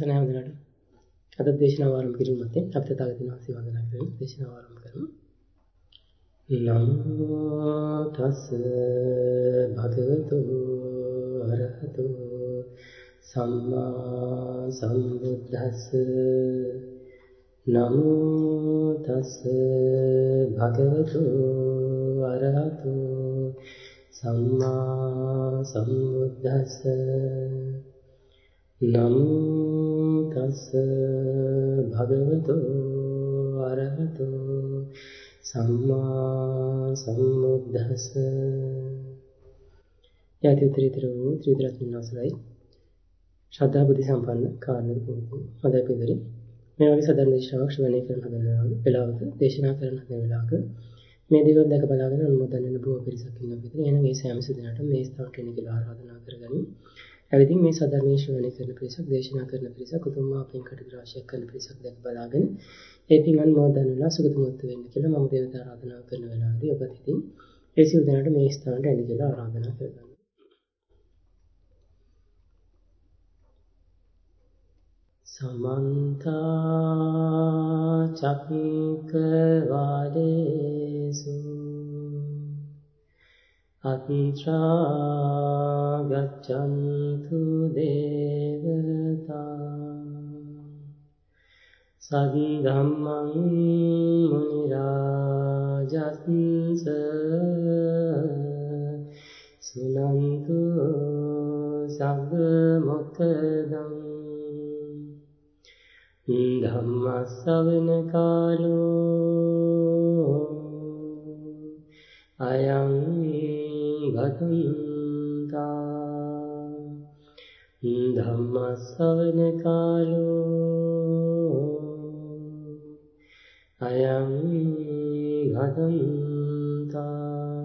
සරණයි හොඳට. අද දේශනාව ආරම්භ කිරීම මැත්තේ අපි තථාගතයන් වහන්සේ වන්දනා කරමින් දේශනාව ආරම්භ කරමු. නමෝ තස් භගවතු අරහතු සම්මා සම්බුද්දස්ස නමෝ තස් භගවතු අරහතු සම්මා සම්බුද්දස්ස නමෝ තස් භගවතු අරහතු සම්මා සම්බුද්දස්ස යති උත්තරීතර වූ ත්‍රිවිධ රත්නයන්සලයි ශ්‍රද්ධා බුද්ධ සම්පන්න කාරණක පුරුදු හොඳයි පිළිදරි මේ වගේ සදන් දේශනාවක් ශ්‍රවණය කරන හදන වෙලාවක දේශනා කරන හදන වෙලාවක මේ දේවල් දැක බලාගෙන අනුමෝදන් වෙන බොහෝ පිරිසක් ඉන්නවා පිළිදරි එහෙනම් මේ සෑම සිදෙනාට මේ ස්ථානට එන්න කියලා ආරාධනා කරගනිමු. ඇවිදින් මේ සදර්මයේ ශ්‍රවණය කරන පිරිසක් දේශනා කරන පිරිසක් උතුම් අපෙන් කටයුතු රාශියක් කරන පිරිසක් දැක බලාගෙන ඒ පින් අනුමෝදන් වෙලා සුගතිමුත් වෙන්න කියලා මම දේවතා ආරාධනා කරන වෙලාවදී ඔබත් ඉතින් ඒ සියලු දෙනාට මේ ස්ථානට එන්න කියලා ආරාධනා කරගන්න. සමන්ත චක්කවාලේසු අත්‍රා ගච්ඡන්තු දේවතා සද්ධම්මං මුනි රාජස්ස සුනන්තු සග්ග මොක්ඛදං ධම්ම ශ්‍රවණ කාලෝ අයං භදන්තා ධම්ම ශ්‍රවණ කාලෝ අයං භදන්තා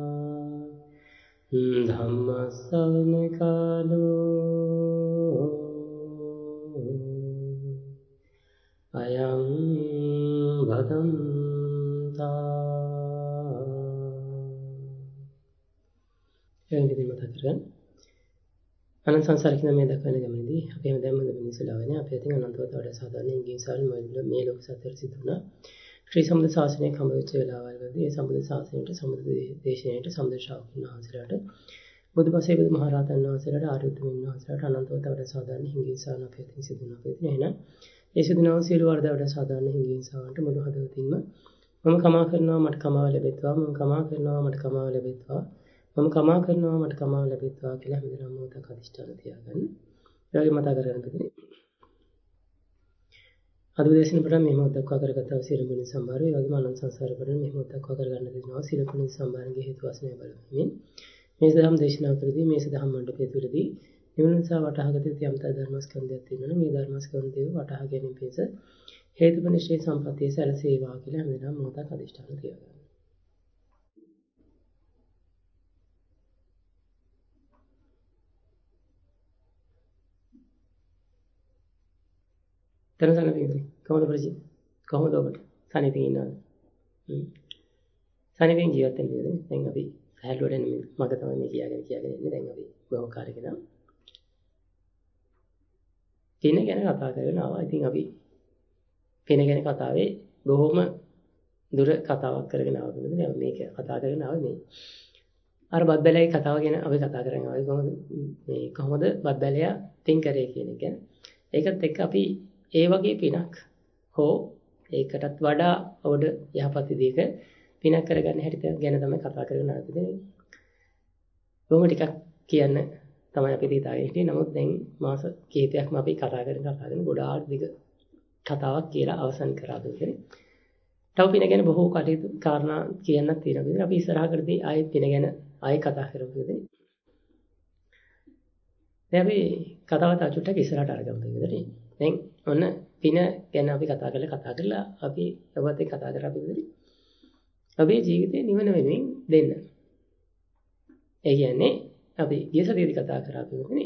ධම්ම ශ්‍රවණ කාලෝ අයං භදන්තා එංගිදී මතක කරගන්න. අනන්ත සංසාරික මේ දක්වන ගමනේදී අපේම දැම්ම මිනිසලාවනේ අපේ අතින් අනන්තවත් වඩා සාධාරණ ඉංග්‍රීසාල් මේ ලෝක සත්‍යය සිදුනා ශ්‍රී සම්බුද්ධ ශාසනයේ කම්බවෙච්ච වෙලාවවලදී ඒ සම්බුද්ධ ශාසනයට සම්බුද්ධ දේශනයට සම්බුද්ධ ශ්‍රාවකයන් වහන්සේලාට බුදුපසේ බුදු මහරහතන් වහන්සේලාට ආර්ය උතුම්යන් වහන්සේලාට අනන්තවත් වඩා සාධාරණ ඉංග්‍රීසාල් අපේ අතින් සිදුනා අපේ අතින් එහෙනම් ඒ සිදුනව සියලු වර්ධ වඩා සාධාරණ ඉංග්‍රීසාවන්ට මුළු හදවතින්ම මම කමා කරනවා මට කමාව ලැබෙත්වා මම කමා කරනවා මට කමාව ලැබෙත්වා මම කමා කරනවා මට කමාව ලැබෙත්වා කියලා හැමදෙනාම මොහොතක් අධිෂ්ඨාන තියාගන්න. ඒ වගේ මතක කරගන්න පිටින්. අද දේශන පටන් මේ මොහොත දක්වා කරගත්තා සියලු ගුණ සම්භාරය ඒ වගේම අනන්ත සංසාර පටන් මේ මොහොත දක්වා කරගන්න දෙනවා සියලු ගුණ සම්භාරයේ හේතු වාසනාව බලමින් මේ සදහම් දේශනා කරදී මේ සදහම් මණ්ඩපය තුළදී නිවන නිසා වටහාගත යුතු යම්තා ධර්මස්කන්ධයක් තියෙනවා මේ ධර්මස්කන්ධය වටහා ගැනීම පිණිස හේතුපනිශ්චය සම්පත්තිය සැලසේවා කියලා හැමදෙනාම මොහොතක් අධිෂ්ඨාන තියාගන්න. තනසන පිළිදේ කොහොමද ප්‍රජි කොහොමද ඔබට සනීපින් ඉන්නවද සනීපින් ජීවත් වෙන්න නේද දැන් අපි හැලුවට එන්නේ මග තමයි මේ කියාගෙන ඉන්නේ දැන් අපි බොහොම කාර්යකන පින ගැන කතා කරගෙන ආවා ඉතින් අපි පින ගැන කතාවේ බොහොම දුර කතාවක් කරගෙන ආවා නේද මේක කතා කරගෙන ආවේ මේ අර බද්දලයි කතාව ගැන අපි කතා කරගෙන ආවේ කොහොමද බද්දලයා තින් කරේ කියන එක ඒකත් එක්ක අපි ඒ වගේ පිනක් හෝ ඒකටත් වඩා ඔබට යහපත් විදිහක පිනක් කරගන්න හැටි ගැන තමයි කතා කරගෙන ආවේ. බොහොම ටිකක් කියන්න තමයි අපි හිතාගෙන හිටියේ. නමුත් දැන් මාස කිහිපයක්ම අපි කතා කරගෙන ගොඩාක් දිග කතාවක් කියලා අවසන් කරා දුන්නේ. තව පින ගැන බොහෝ කටයුතු කාරණා කියන්නත් තියෙනවා. අපි ඉස්සරහකදී ආයෙත් පින ගැන ආයෙ කතා කරමු. දැන් අපි කතාව තව චුට්ටක් ඉස්සරහට අරගමු. දැන් ඔන්න පින ගැන අපි කතා කරලා අපි ඔබත් එක්ක කතා කරා පිළිදෙලි. අපේ ජීවිතේ නිවන වෙනුවෙන් දෙන්න. ඒ කියන්නේ අපි ගිය සතියේදී කතා කරා පිළිදෙලි.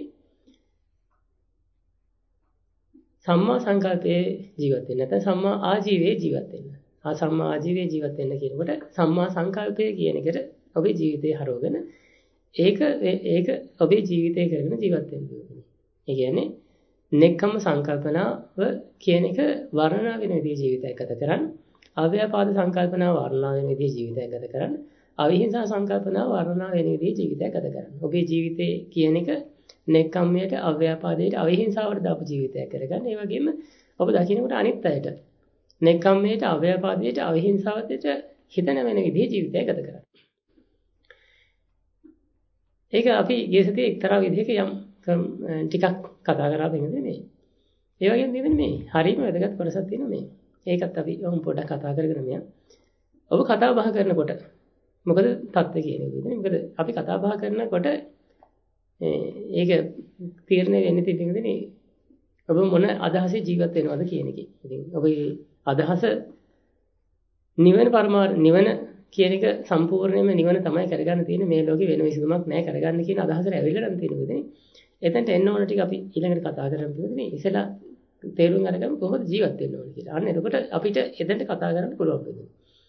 සම්මා සංකල්පයේ ජීවත් වෙන්න නැත්නම් සම්මා ආජීවයේ ජීවත් වෙන්න. සම්මා ආජීවයේ ජීවත් වෙන්න කියනකොට සම්මා සංකල්පය කියන එකට ඔබේ ජීවිතේ හරවගෙන ඒක ඔබේ ජීවිතේ කරගෙන ජීවත් වෙන්න ඕනේ. ඒ කියන්නේ නෙක්ඛම්ම සංකල්පනාව කියන එක වර්ණනා වෙන විදිහේ ජීවිතයක් ගත කරන්න. අව්‍යාපාද සංකල්පනාව වර්ණනා වෙන විදිහේ ජීවිතයක් ගත කරන්න. අවිහිංසා සංකල්පනාව වර්ණනා වෙන විදිහේ ජීවිතයක් ගත කරන්න. ඔබේ ජීවිතේ කියන එක නෙක්ඛම්මයට, අව්‍යාපාදයට, අවිහිංසාවට දාපු ජීවිතයක් කරගන්න. ඒ වගේම ඔබ දකින්නකොට අනිත් අයට නෙක්ඛම්මයට, අව්‍යාපාදයට, අවිහිංසාවට හිත නැමෙන විදිහේ ජීවිතයක් ගත කරන්න. ඒක අපි ගිය සතියේ එක්තරා විදිහක යම් ටිකක් කතා කරලා තියෙනවා මේ. ඒ වගේම තියෙන්නේ මේ හරියම වැදගත් කොටසක් තියෙනවා මේ. ඒකත් අපි පොඩ්ඩක් කතා කරගෙන යමු. ඔබ කතා බහ කරනකොට මොකද තත්ත්වය කියන එක විදිහට. මොකද අපි කතා බහ කරනකොට ඒක තීරණය වෙන්නේ තියෙන්නේ ඔබ මොන අදහසේ ජීවත් වෙනවද කියන එකේ. ඉතින් ඔබේ අදහස නිවන කියන එක සම්පූර්ණයෙන්ම නිවන තමයි කරගන්න තියෙන්නේ. මේ ලෝකේ වෙන විසඳුමක් නැහැ කරගන්න කියන අදහසට ඇවිල්ලා නම් තියෙන විදිහනේ. එතනට එන්න ඕන ටික අපි ඊළඟට කතා කරමු කියන්නේ ඉතලා තේරුම් අරගන්න කොහොමද ජීවත් වෙන්න ඕන කියලා. අන්න එතකොට අපිට එතනට කතා කරන්න පුළුවන් වෙනවා.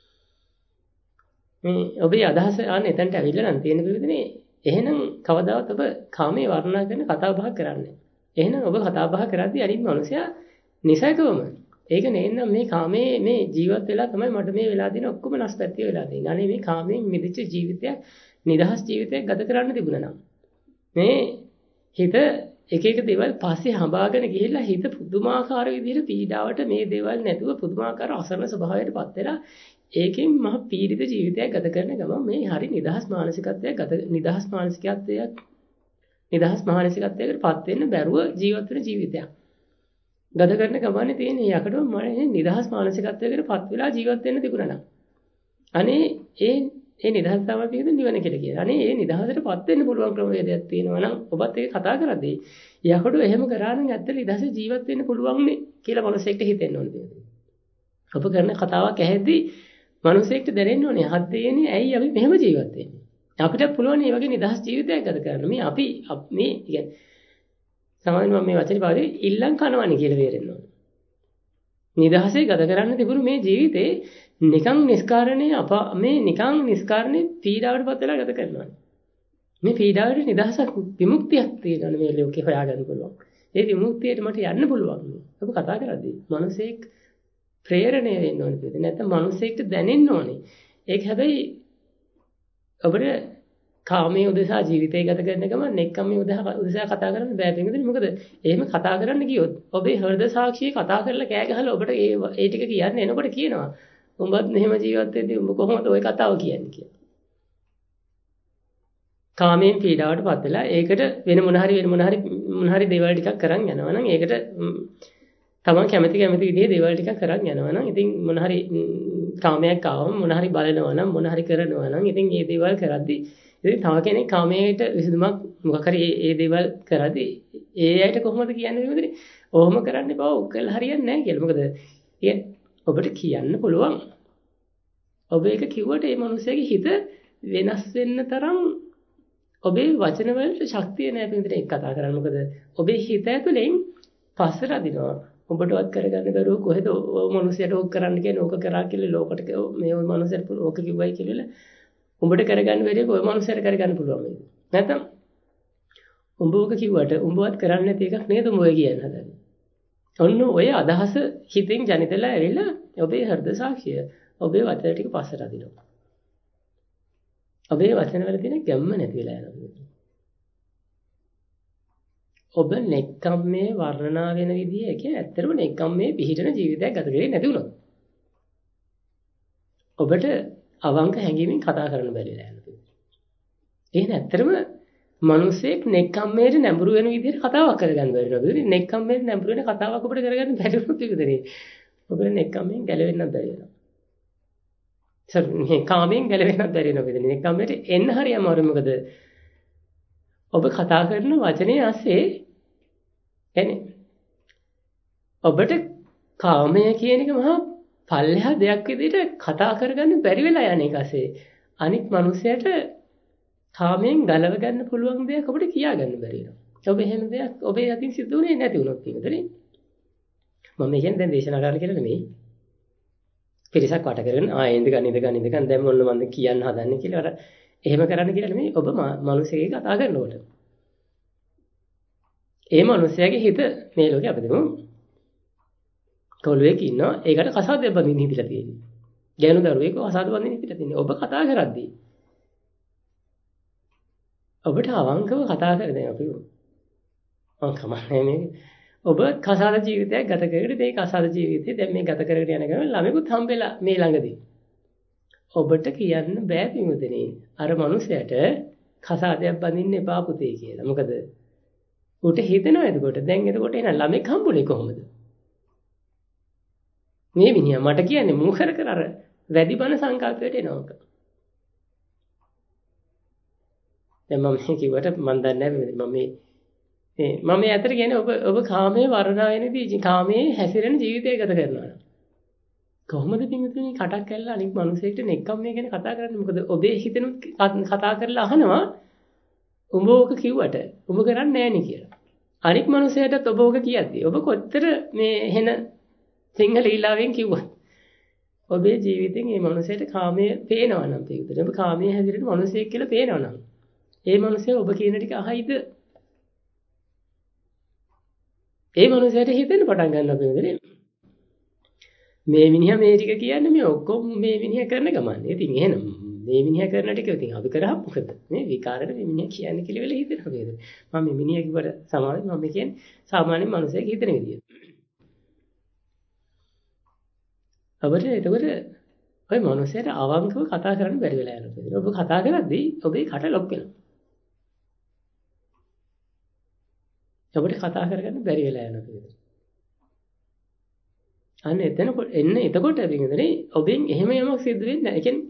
මේ ඔබේ අදහස අන්න එතනට ඇවිල්ලා නම් තියෙන විදිහනේ. එහෙනම් කවදාවත් ඔබ කාමයේ වර්ණනා කරන කතා බහ කරන්නේ. එහෙනම් ඔබ කතා බහ කරද්දී අනිත් මනුස්සයා නිසකවම ඒක නේනම් මේ කාමයේ මේ ජීවත් වෙලා තමයි මට මේ වෙලා තියෙන ඔක්කොම නැස්පැත්තිය වෙලා තියෙන්නේ. අනේ මේ කාමයෙන් මිදිච්ච ජීවිතයක්, නිදහස් ජීවිතයක් ගත කරන්න තිබුණා නම්. මේ හිත එක එක දේවල් පස්සේ හඹාගෙන ගිහිල්ලා හිත පුදුමාකාර විදිහට පීඩාවට මේ දේවල් නැතුව පුදුමාකාර අසරණ ස්වභාවයකට පත් වෙලා ඒකෙන් මහ පීඩිත ජීවිතයක් ගත කරන ගමන් මේ හරි නිදහස් මානසිකත්වයකට පත් වෙන්න බැරුව ජීවත් වෙන ජීවිතයක්. ගත කරන ගමනේ තියෙන යකඩම මම නිදහස් මානසිකත්වයකට පත් වෙලා ජීවත් වෙන්න තිබුණා නම්. අනේ ඒ නිදහස තමයි තියෙන නිවන කියලා කියන. අනේ ඒ නිදහසටපත් වෙන්න පුළුවන් ක්‍රමවේදයක් තියෙනවා නම් ඔබත් ඒක කතා කරද්දී යකඩෝ එහෙම කරා නම් ඇත්ත නිදහස ජීවත් වෙන්න පුළුවන් නේ කියලා මනසෙට හිතෙන්න ඕනේ. ඔබ කරන කතාවක් ඇහෙද්දී මනසෙට දැනෙන්න ඕනේ හත් දෙයනේ ඇයි අපි මෙහෙම ජීවත් වෙන්නේ. අපිට පුළුවන් මේ වගේ නිදහස් ජීවිතයක් ගත කරන්න. මේ අපි මේ කියන්නේ සාමාන්‍යයෙන් මම මේ වචනේ පාවිච්චි ඉල්ලන් කනවන්නේ කියලා බේරෙන්න ඕනේ. නිදහසේ ගත කරන්න තිබුණු මේ ජීවිතේ නිකන් නිස්කාරණේ පීඩාවටපත් වෙලා ගත කරනවා. මේ පීඩාවට නිදහසක් විමුක්තියක් තියෙනවා මේ ලෝකේ හොයාගන්න පුළුවන්. ඒ විමුක්තියට මට යන්න පුළුවන්. ඔබ කතා කරද්දී මනසෙක් ප්‍රේරණය වෙන්න ඕනේ පිළිදෙ. නැත්නම් මනසෙක්ට දැනෙන්න ඕනේ. ඒක හැබැයි ඔබට කාමයේ උදෙසා ජීවිතය ගත කරන ගමන් නෙක්ඛම්මයේ උදෙසා කතා කරන්න බෑ පිටින්. මොකද එහෙම කතා කරන්න ගියොත් ඔබේ හෘද සාක්ෂිය කතා කරලා කෑ ගහලා ඔබට ඒ ටික කියන්න එනකොට කියනවා උඹත් මෙහෙම ජීවත් වෙද්දී උඹ කොහොමද ওই කතාව කියන්නේ කියලා. කාමයෙන් පීඩාවටපත් වෙලා ඒකට වෙන මොන හරි දේවල් ටිකක් කරන් යනවා නම් ඒකට තමන් කැමති විදිහේ දේවල් ටිකක් කරන් යනවා නම් ඉතින් මොන හරි කාමයක් ආවම මොන හරි බලනවා නම් මොන හරි කරනවා නම් ඉතින් මේ දේවල් කරද්දී ඉතින් තව කෙනෙක් කාමයට විසඳුමක් මොකක් හරි ඒ දේවල් කරද්දී ඒ අයට කොහොමද කියන්නේ විදිහේ ඔහොම කරන්න එපා ඔක් කළා හරියන්නේ නැහැ කියලා. මොකද ඔබට කියන්න පුළුවන්. ඔබ ඒක කිව්වට ඒ මිනිහගේ හිත වෙනස් වෙන්න තරම් ඔබේ වචන වලට ශක්තිය නැහැ පිටින් ඒක කතා කරන්න. මොකද ඔබේ හිත ඇතුලෙන් පස්සට අදිනවා. ඔබටවත් කරගන්න බැරුව කොහෙද ඔය මිනිහයට ඕක කරන්න කියන්නේ ඕක කරා කියලා ලෝකට මේ ඔය මිනිහට ඕක කිව්වයි කියලා උඹට කරගන්න බැරි ඔය මිනිහට කරගන්න පුළුවන් මේක. නැත්නම් උඹ ඕක කිව්වට උඹවත් කරන්නේ නැති එකක් නේද උඹ ඔය කියන්න හදන්නේ. ඔන්න ඔය අදහස හිතෙන් ජනිතලා ඇවිල්ලා ඔබේ හෘද සාක්ෂිය ඔබේ වචන ටික පස්සට අදිනවා. ඔබේ වචන වල තියෙන ගැම්ම නැති වෙලා යනවා. ඔබ නෙක්ඛම්මයේ වර්ණනා වෙන විදිහ එකේ ඇත්තටම නෙක්ඛම්මයේ පිහිටන ජීවිතයක් ගත කරේ නැති වුණොත් ඔබට අවංක හැඟීමෙන් කතා කරන්න බැරි වෙලා යනවා. එහෙනම් ඇත්තටම මිනිස්සෙක් නෙක්ඛම්මයට නැඹුරු වෙන විදිහට කතාවක් කරගන්න බැරි වෙනවා. නෙක්ඛම්මයට නැඹුරු වෙන කතාවක් ඔබට කරගන්න බැරි වුණොත් විතරයි ඔබට නෙක්ඛම්මෙන් ගැලවෙන්නත් බැරි වෙනවා. මේ කාමයෙන් ගැලවෙන්නත් බැරි වෙනවා විදිහට නෙක්ඛම්මයට එන්න හරිය අමාරුයි. මොකද ඔබ කතා කරන වචනේ ASCII එනේ ඔබට කාමය කියන එක මහා පල්ලෙහා දෙයක් විදිහට කතා කරගන්න බැරි වෙලා යන එක ASCII අනිත් මිනිසයාට කාමයෙන් ගලව ගන්න පුළුවන් දෙයක් ඔබට කියාගන්න බැරි වෙනවා. ඔබ එහෙම දෙයක් ඔබේ අතින් සිද්ධ වුණේ නැති වුණොත් නේදනේ. මම කියන්නේ දැන් දේශනා කරන්න කියලා නෙමෙයි. පිරිසක් වට කරගෙන ඉඳගන්න දැන් මොන්න මන්ද කියන්න හදන්නේ කියලා අර එහෙම කරන්න කියලා නෙමෙයි ඔබ මිනිස්සෙක් කතා කරනකොට. ඒ මනුස්සයාගේ හිත මේ ලෝකේ අපිට කොළුවෙක් ඉන්නවා. ඒකට කසාදයක් බඳින්න හිතලා තියෙන්නේ. ගෑනු දරුවෙක් කසාද බඳින්න හිතලා තියෙන්නේ. ඔබ කතා කරද්දී ඔබට අවංකව කතා කරන්නේ අපි කමන්නේ මේක. ඔබ කසාද ජීවිතයක් ගත කරගෙන මේ කසාද ජීවිතේ දැන් මේ ගත කරගෙන යන ගමන් ළමෙකුත් හම්බෙලා මේ ළඟදී. ඔබට කියන්න බෑ පිටුදෙනේ. අර මනුස්සයාට කසාදයක් බඳින්න එපා පුතේ කියලා. මොකද උට හිතෙනවා එතකොට. දැන් එතකොට එන ළමෙක් හම්බුනේ කොහොමද? මේ මිනිහා මට කියන්නේ මූ කර කර අර වැඩි බන සංකල්පයට එනවක. දැන් මම කිව්වට මම දන්නේ නැහැ මම මේ ඇතර කියන්නේ ඔබ කාමයේ වර්ණා වෙනදී කාමයේ හැසිරෙන ජීවිතය ගත කරනවා. කොහොමද පින්තුනි කටක් ඇල්ල අනික් මිනිසෙක්ට නෙක්කම් මේ ගැන කතා කරන්නේ? මොකද ඔබේ හිතෙනුත් කතා කරලා අහනවා උඹ ඕක කිව්වට උඹ කරන්නේ නැහෙනි කියලා. අනික් මිනිසෙටත් ඔබ ඕක කියද්දි ඔබ කොච්චර මේ හෙන සිංහල ඊලාවෙන් කිව්වත් ඔබේ ජීවිතෙන් මේ මිනිසෙට කාමයේ පේනවා නම් පින්තුනි ඔබ කාමයේ හැසිරෙන මිනිසෙක් කියලා පේනවා නම් ඒ මිනිසයා ඔබ කියන ටික අහයිද? ඒ මනුස්සයාට හිතෙන්න පටන් ගන්නවා පින්වතුනි. මේ මිනිහා මේ ටික කියන්නේ මේ ඔක්කොම මේ මිනිහා කරන ගමන්නේ. ඉතින් එහෙනම් මේ මිනිහා කරන ටික ඉතින් අපි කරා මොකද? මේ විකාරෙට මේ මිනිහා කියන්නේ කියලා වෙලා හිතෙනවා පින්වතුනි. මම මේ මිනිහා කිව්වට සමාවෙ මම කියන්නේ සාමාන්‍ය මනුස්සයෙක් හිතන විදිය. අපිට එතකොට ඔය මනුස්සයාට අවංකව කතා කරන්න බැරි වෙලා යනවා පින්වතුනි. ඔබ කතා කරද්දී ඔබේ කට ලොක් වෙනවා. ඔබට කතා කරගන්න බැරි වෙලා යනවා පින්වතුනි. අන්න එතකොට පින්වතුනි ඔබෙන් එහෙම යමක් සිද්ධ වෙන්නේ නැහැ. ඒ කියන්නේ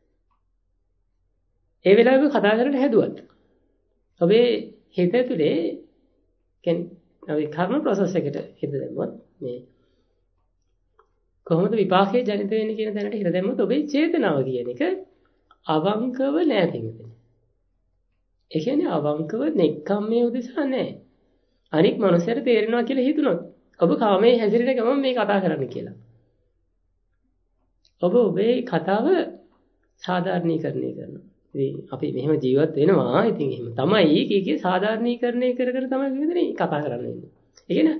ඒ වෙලාවෙ කතා කරන්න හැදුවත් ඔබේ හිත ඇතුලේ කියන්නේ අපි කර්ම process එකට හිත දැම්මොත් මේ කොහොමද විපාකයේ ජනිත වෙන්නේ කියන තැනට හිත දැම්මොත් ඔබේ චේතනාව කියන එක අවංකව නැහැ පින්වතුනි. ඒ කියන්නේ අවංකව නෙක්ඛම්මයේ උදෙසා නැහැ. අනික් මනුස්සයර තේරෙනවා කියලා හිතුනොත් ඔබ කාමයේ හැසිරෙන ගමන් මේ කතා කරන්න කියලා. ඔබ ඔබේ කතාව සාධාරණීකරණය කරනවා. ඉතින් අපි මෙහෙම ජීවත් වෙනවා. ඉතින් එහෙම තමයි කීකේ සාධාරණීකරණය කර කර තමයි විවිධනේ කතා කරන්නේ. ඒ කියන්නේ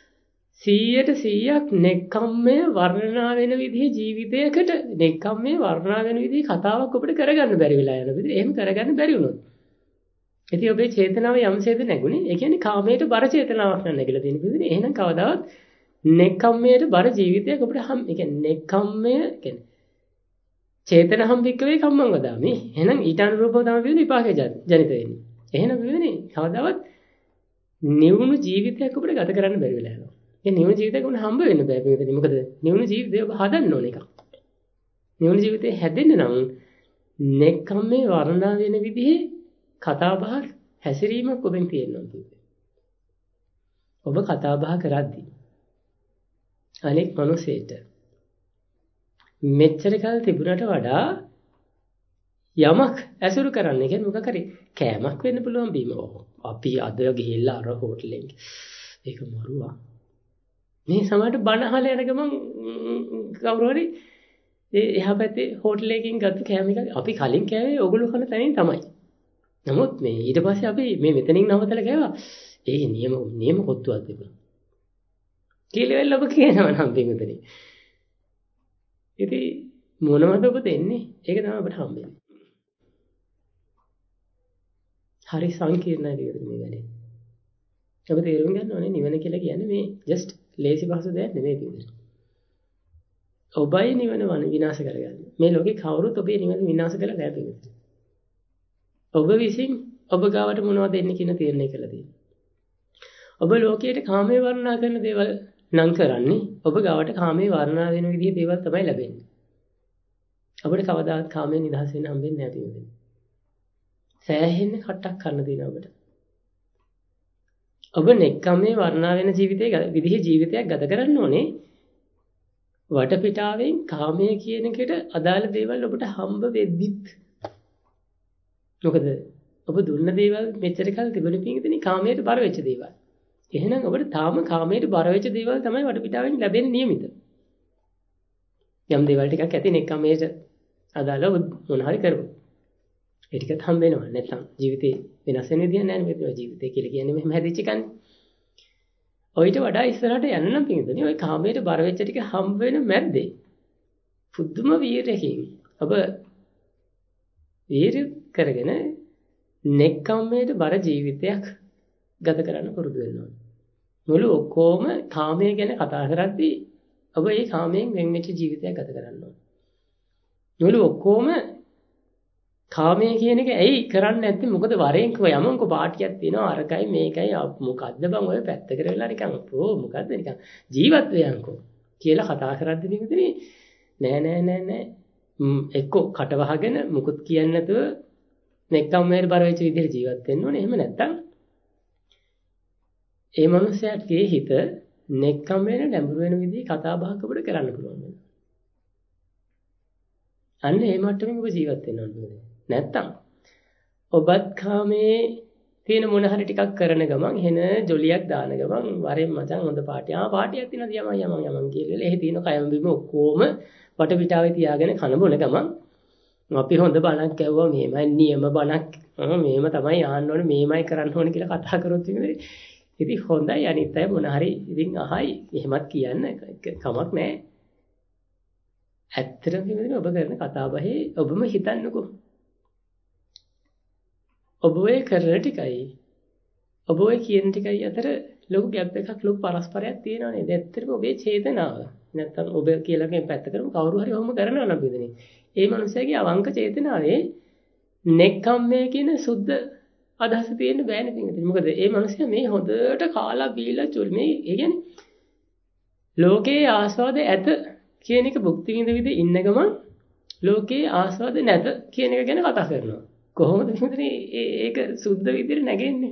100% නෙක්ඛම්මය වර්ණනා වෙන විදිහේ ජීවිතයකට නෙක්ඛම්මය වර්ණනා වෙන විදිහේ කතාවක් ඔබට කරගන්න බැරි වෙලා යන විදිහ. එහෙම කරගන්න බැරි වුණොත් ඉතින් ඔබේ චේතනාව යම්සේද නැගුණේ. ඒ කියන්නේ කාමයට බර චේතනාවක් නැගිලා තියෙන පිළිදෙන. එහෙනම් කවදාවත් නෙක්ඛම්මයට බර ජීවිතයක් ඔබට ඒ කියන්නේ නෙක්ඛම්මය කියන්නේ චේතනහම් වික්කවේ කම්මං වදාමි. එහෙනම් ඊට අනුරූපව තමයි විදින විපාකේ ජනිත වෙන්නේ. එහෙනම් විදිනේ කවදාවත් නිවුණු ජීවිතයක් ඔබට ගත කරන්න බැරි වෙලා යනවා. ඒ නිවුණු ජීවිතයක් ඔබට හම්බ වෙන්න බෑ පිළිදෙන. මොකද නිවුණු ජීවිතය ඔබ හදන්න ඕන එකක්. නිවුණු ජීවිතේ හැදෙන්න නම් නෙක්ඛම්මේ වර්ණනා වෙන විදිහේ කතා බහ හැසිරීමක් ඔබෙන් තියෙනවා කියන්නේ. ඔබ කතා බහ කරද්දී අනෙක් මිනිසෙට මෙච්චර කල් තිබුණට වඩා යමක් ඇසුරු කරන්න. ඒ කියන්නේ මොකක් හරි කෑමක් වෙන්න පුළුවන් බීම. අපි අද ගිහිල්ලා අර හෝටලෙන් ඒක මරුවා. මේ සමහරට බණ අහලා යන ගමන් කවුරු හරි එහා පැත්තේ හෝටලයකින් ගත්ත කෑම එක අපි කලින් කෑවේ ඔගොල්ලෝ කන තැනින් තමයි. නමුත් මේ ඊට පස්සේ අපි මේ මෙතනින් නවතලා ගෑවා. ඒ නියම කොත්තුවක් තිබුණා. කීලෙවල් ඔබ කියනවා නම් දෙන්නතනේ. ඉතින් මොනවද ඔබ දෙන්නේ? ඒක තමයි අපිට හම්බෙන්නේ. හරි සංකීර්ණයි නේද මේ වැඩේ. ඔබ තේරුම් ගන්න ඕනේ නිවන කියලා කියන්නේ මේ just ලේසි පහසු දෙයක් නෙමෙයි කියන්නේ. ඔබයි නිවන විනාශ කරගන්නේ. මේ ලෝකේ කවුරුත් ඔබේ නිවන විනාශ කරලා නැහැ කියන්නේ. ඔබ විසින් ඔබ ගාවට මොනවද දෙන්නේ කියන තීරණය කළා තියෙනවා. ඔබ ලෝකයේ කාමයේ වර්ණනා කරන දේවල් නම් කරන්නේ ඔබ ගාවට කාමයේ වර්ණනා වෙන විදිහේ දේවල් තමයි ලැබෙන්නේ. අපිට කවදාවත් කාමයෙන් නිදහස් වෙන්න හම්බෙන්නේ නැහැ පිළිදෙන්නේ. සෑහෙන්න කට්ටක් කරන්න දෙනවා ඔබට. ඔබ නෙක්ඛම්මේ වර්ණනා වෙන විදිහේ ජීවිතයක් ගත කරන්න ඕනේ. වටපිටාවෙන් කාමයේ කියන එකට අදාළ දේවල් ඔබට හම්බ වෙද්දිත් මොකද ඔබ දුන්න දේවල් මෙච්චර කල් තිබුණේ පිටින් කාමයට බර වෙච්ච දේවල්. එහෙනම් ඔබට තාම කාමයට බර වෙච්ච දේවල් තමයි වටපිටාවෙන් ලැබෙන්නේ නියමිත. යම් දේවල් ටිකක් ඇති නෙක්ඛම්මයට අදාළව මොන හරි කරමු. ඒ ටිකත් හම්බ වෙනවා. නැත්නම් ජීවිතේ වෙනස් වෙන විදියක් නැහැ නේද? ජීවිතය කියලා කියන්නේ මෙහෙම හැදිච්ච එකනේ. ඔයිට වඩා ඉස්සරහට යන්න නම් පින්වතුනි ඔය කාමයට බර වෙච්ච ටික හම්බ වෙන මැද්දේ පුදුම වීරයකින් ඔබ වීර කරගෙන නෙක්ඛම්මයට බර ජීවිතයක් ගත කරන්න පුරුදු වෙන්න ඕනේ. මුළු ඔක්කොම කාමය ගැන කතා කරද්දී ඔබ මේ කාමයෙන් වෙන් වෙච්ච ජීවිතයක් ගත කරන්න ඕනේ. මුළු ඔක්කොම කාමය කියන එක ඇයි කරන්නේ නැත්තේ? මොකද වරෙන් යමන්කෝ පාටියක් තියෙනවා අරකයි මේකයි මොකද්ද බං ඔය පැත්තකට වෙලා නිකන් මොකද්ද නිකන් ජීවත් වෙයන්කෝ කියලා කතා කරද්දී නිකුත්නේ නෑ එක්ක කට වහගෙන මුකුත් කියන්නේ නැතුව නෙක්ඛම්මයට බර වෙච්ච විදිහට ජීවත් වෙන්න ඕනේ. එහෙම නැත්තම් ඒ මනුස්සයාගේ හිත නෙක්ඛම්මයට නැඹුරු වෙන විදිහේ කතා බහක් අපිට කරන්න පුළුවන් වෙනවා. අන්න ඒ මට්ටමින් ඔබ ජීවත් වෙන්න ඕනේ. නැත්තම් ඔබත් කාමේ තියෙන මොන හරි ටිකක් කරන ගමන් එන ජොලියක් දාන ගමන් වරෙන් මචං හොඳ පාටියක් පාටියක් තියෙනවා යමන් කියලා එහෙ තියෙන කයම බිම ඔක්කොම වටපිටාවේ තියාගෙන කන බොන ගමන් අපි හොඳ බණක් ඇහුවා මේමයි නියම බණක් මේම තමයි ආන්න ඕනේ මේමයි කරන්න ඕනේ කියලා කතා කරොත් ඉතින් හොඳයි අනිත් අය මොන හරි ඉතින් අහයි එහෙමත් කියන්න කමක් නැහැ. ඇත්තටම කියන්නේ ඔබ කරන කතා බහේ ඔබම හිතන්නකෝ. ඔබ ඔය කරන ටිකයි ඔබ ඔය කියන ටිකයි අතර ලොකු ගැප් එකක් ලොකු පරස්පරයක් තියෙනවා නේද? ඇත්තටම ඔබේ චේතනාව නැත්තම් ඔබ කියලා කෙනෙක් පැත්ත කරමු කවුරු හරි ඔහොම කරනවා නම් පිළිදෙනේ. ඒ මනුස්සයාගේ අවංක චේතනාවේ නෙක්ඛම්මයේ කියන සුද්ධ අදහස තියෙන්න බෑනේ පිටින්. මොකද ඒ මනුස්සයා මේ හොඳට කාලා බීලා චුල් මේ ඒ කියන්නේ ලෝකේ ආස්වාද ඇත කියන එක භුක්ති විඳ ඉන්න ගමන් ලෝකේ ආස්වාද නැත කියන එක ගැන කතා කරනවා. කොහොමද මෙතන ඒක සුද්ධ විදිහට නැගෙන්නේ?